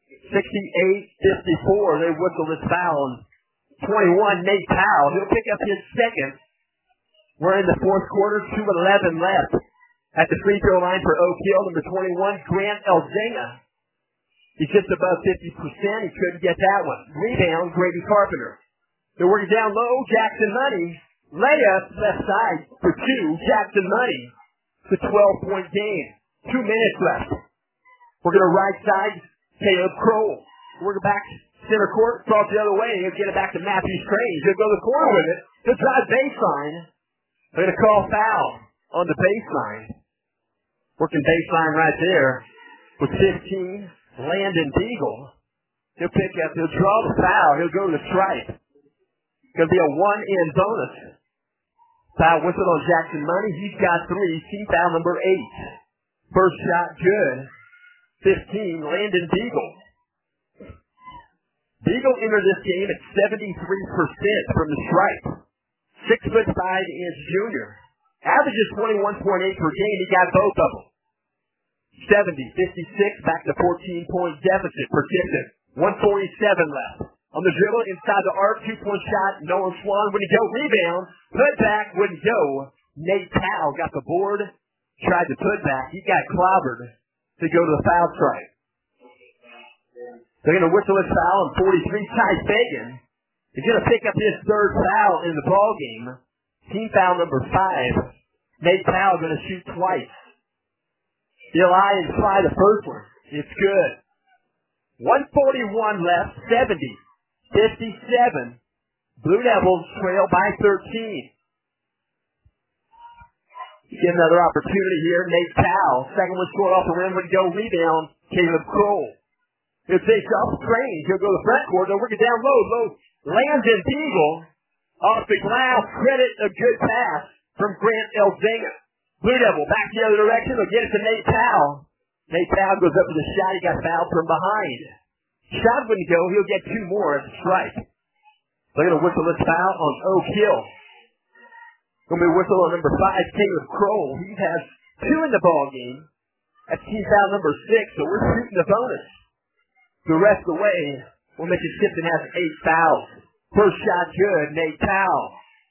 68-54. They whistle this foul on 21, Nate Powell. He'll pick up his second. We're in the fourth quarter. 2:11 left. At the free throw line for Oak Hill, number 21, Grant Elzinga. He's just above 50%. He couldn't get that one. Rebound, Grady Carpenter. They're working down low. Jackson Money. Layup, left side for 2. Jackson Money. It's a 12-point game. 2 minutes left. We're going to right side, Caleb Kroll. We're going back center court, cross the other way. He'll get it back to Matthew Strange. He'll go to the corner with it. He'll drive baseline. They're going to call foul on the baseline. Working baseline right there with 15. Landon Beagle. He'll pick up. He'll draw the foul. He'll go to the stripe. Going to be a 1-in bonus. Foul whistle on Jackson Money. He's got 3. Team foul number 8. First shot good. 15. Landon Beagle. Beagle entered this game at 73% from the stripe. 6'5" junior. Averages 21.8 per game. He got both of them. 70-56, back to 14-point deficit for Tipton. 1:47 left. On the dribble, inside the arc, 2-point shot. Nolan Swan wouldn't go. Rebound. Put back wouldn't go. Nate Powell got the board. Tried to put back. He got clobbered to go to the foul stripe. They're going to whistle his foul on 43. Ty Fagan. He's going to pick up his third foul in the ball game. Team foul number 5. Nate Powell going to shoot twice. He'll eye and try the first one. It's good. 1:41 left. 70-57. Blue Devils trail by 13. Get another opportunity here. Nate Powell. Second one scored off the rim. Would go rebound. Caleb Kroll. He'll take off Strange. He'll go to the front court. They'll work it down low. Landon Beagle off the glass. Credit a good pass from Grant Elzinga. Blue Devil back the other direction. They'll get it to Nate Powell. Nate Powell goes up with a shot. He got fouled from behind. Shot wouldn't go. He'll get 2 more at the strike. They're going to whistle this foul on Oak Hill. Going to be whistle on number 5, Caleb Kroll. He has 2 in the ball game. That's team foul number 6, so we're shooting the bonus. The rest of the way, Well, Mitchell Tipton has 8 fouls. First shot good, Nate Powell.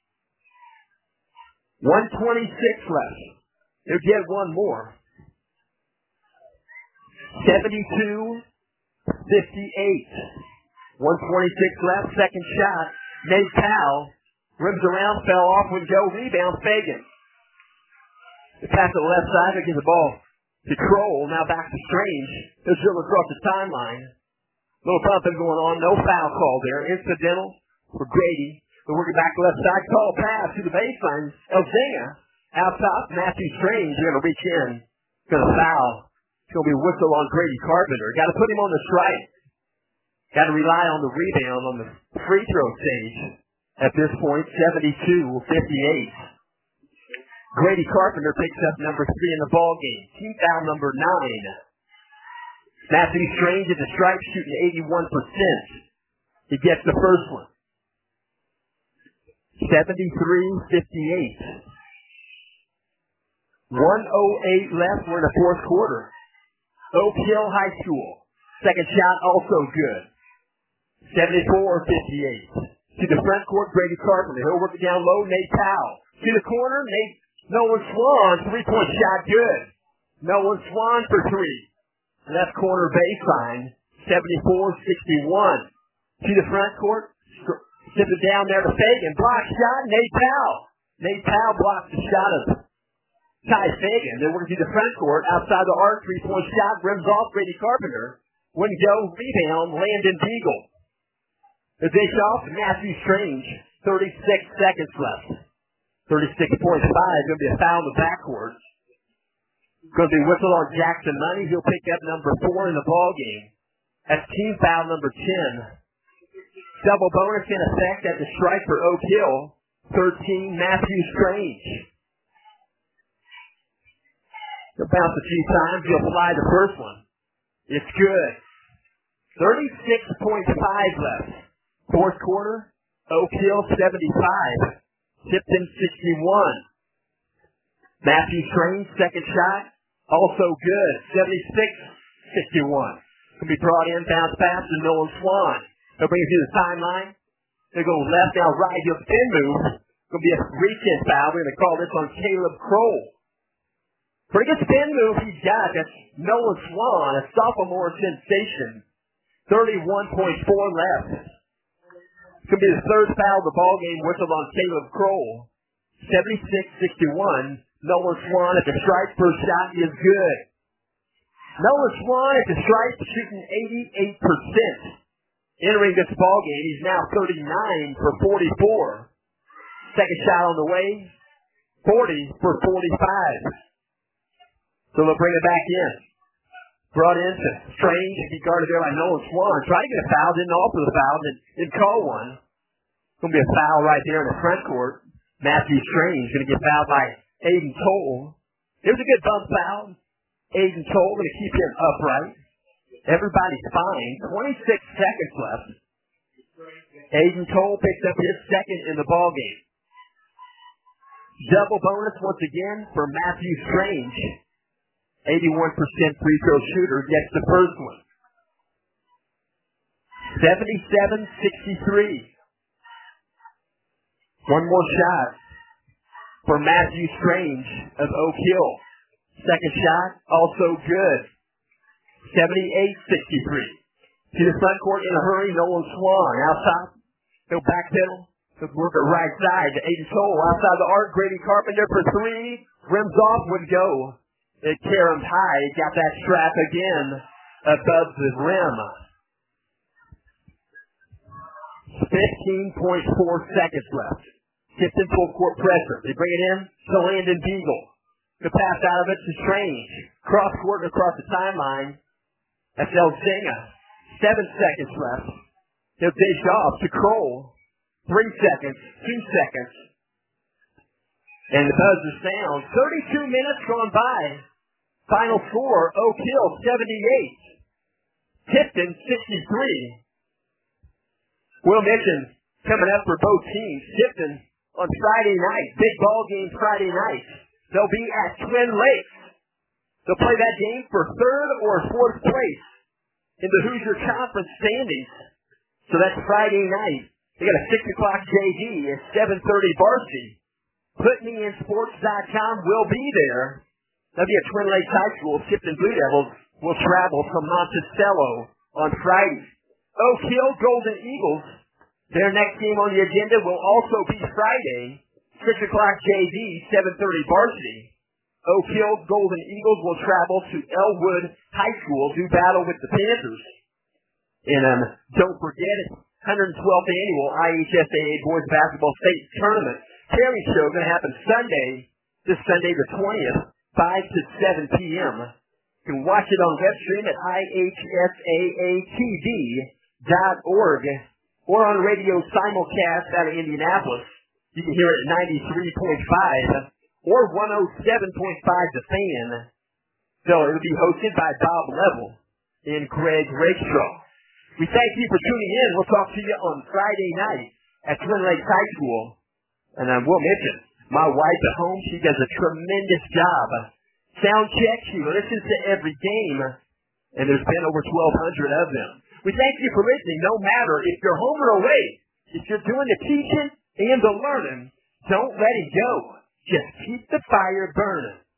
1:26 left. He'll get one more. 72-58. 1:26 left. Second shot. Nate Powell rims around, fell off, would go, rebound, Fagan. The pass to the left side, they get the ball to Kroll. Now back to Strange. He'll dribble across the timeline. Little bumping going on. No foul call there. Incidental for Grady. They're working back left side. Call pass to the baseline. Elzinga out top. Matthew Strange going to reach in. Going to foul. It's going to be a whistle on Grady Carpenter. Got to put him on the strike. Got to rely on the rebound on the free throw stage. At this point, 72-58. Grady Carpenter picks up number 3 in the ball game. Team foul number 9. Matthew Strange at the stripe shooting 81%. He gets the first one. 73-58. 1:08 left. We're in the fourth quarter. Oak Hill High School. Second shot also good. 74-58. To the front court, Grady Carpenter. He'll work it down low. Nate Powell. To the corner, Nolan Swan. 3-point shot good. Nolan Swan for 3. Left corner baseline. 74-61. To the front court. Tips it down there to Fagan. Block shot. Nate Powell. Nate Powell blocks the shot of Ty Fagan. They're working to the front court. Outside the arc. 3-point shot. Rims off Grady Carpenter. Wouldn't go. Rebound. Landon Beagle. The dish off, Matthew Strange, 36 seconds left. 36.5, going to be a foul in the backcourt. Going to be whistled on Jackson Money. He'll pick up number 4 in the ball game. That's team foul number 10. Double bonus in effect at the strike for Oak Hill. 13, Matthew Strange. He'll bounce a few times. He'll fly the first one. It's good. 36.5 left. Fourth quarter, Oak Hill 75, Tipton 61. Matthew Strange, second shot, also good, 76-61. Can be brought in, bounce pass to Nolan Swan. They'll bring it to the timeline. They go left, now right, he'll spin move. Going to be a reach-in foul. We're going to call this on Caleb Kroll. Pretty good spin move he's got. That's Nolan Swan, a sophomore sensation. 31.4 left. It's going to be the third foul of the ball game, whistled on Caleb Kroll. 76-61. Nolan Swan at the stripe. First shot is good. Nolan Swan at the stripe, shooting 88%. Entering this ball game, he's now 39 for 44. Second shot on the way, 40 for 45. So they'll bring it back in. Brought in to Strange, he guarded there by Nolan Swan. Tried to get a foul, didn't offer the foul, didn't call one. Going to be a foul right there in the front court. Matthew Strange going to get fouled by Aiden Toll. It was a good bump foul. Aiden Toll going to keep him upright. Everybody's fine. 26 seconds left. Aiden Toll picks up his second in the ball game. Double bonus once again for Matthew Strange. 81% free throw shooter gets the first one. 77-63. One more shot for Matthew Strange of Oak Hill. Second shot, also good. 78-63. To the front court in a hurry, Nolan Swan. Outside, he'll backpedal. He'll work it right side to Aiden Toll. Outside the arc, Grady Carpenter for 3. Rims off, would go. It caromed high. He got that strap again above the rim. 15.4 seconds left. Tipton full court pressure. They bring it in to Landon Beagle. The pass out of it to Strange. Cross court and across the timeline. That's Elzinga. 7 seconds left. He'll dish off to Kroll. 3 seconds. 2 seconds. And the buzzer sounds. 32 minutes gone by. Final score, Oak Hill 78. Tipton 63. Will mention coming up for both teams. Tipton on Friday night. Big ball game Friday night. They'll be at Twin Lakes. They'll play that game for 3rd or 4th place in the Hoosier Conference standings. So that's Friday night. They got a 6 o'clock JV, a 7:30 varsity. PutMeInSports.com will be there. That'll be at Twin Lakes High School. Tipton Blue Devils will travel from Monticello on Friday. Oak Hill Golden Eagles, their next game on the agenda will also be Friday, 6 o'clock JV, 7:30 varsity. Oak Hill Golden Eagles will travel to Elwood High School to battle with the Panthers. And don't forget, 112th annual IHSAA Boys Basketball State Tournament Carry Show going to happen this Sunday the 20th, 5 to 7 p.m. You can watch it on web stream at ihsaatv.org or on radio simulcast out of Indianapolis. You can hear it at 93.5 or 107.5 The Fan. So it'll be hosted by Bob Level and Greg Rakestraw. We thank you for tuning in. We'll talk to you on Friday night at Twin Lakes High School. And I will mention, my wife at home, she does a tremendous job. Sound check, she listens to every game, and there's been over 1,200 of them. We thank you for listening, no matter if you're home or away. If you're doing the teaching and the learning, don't let it go. Just keep the fire burning.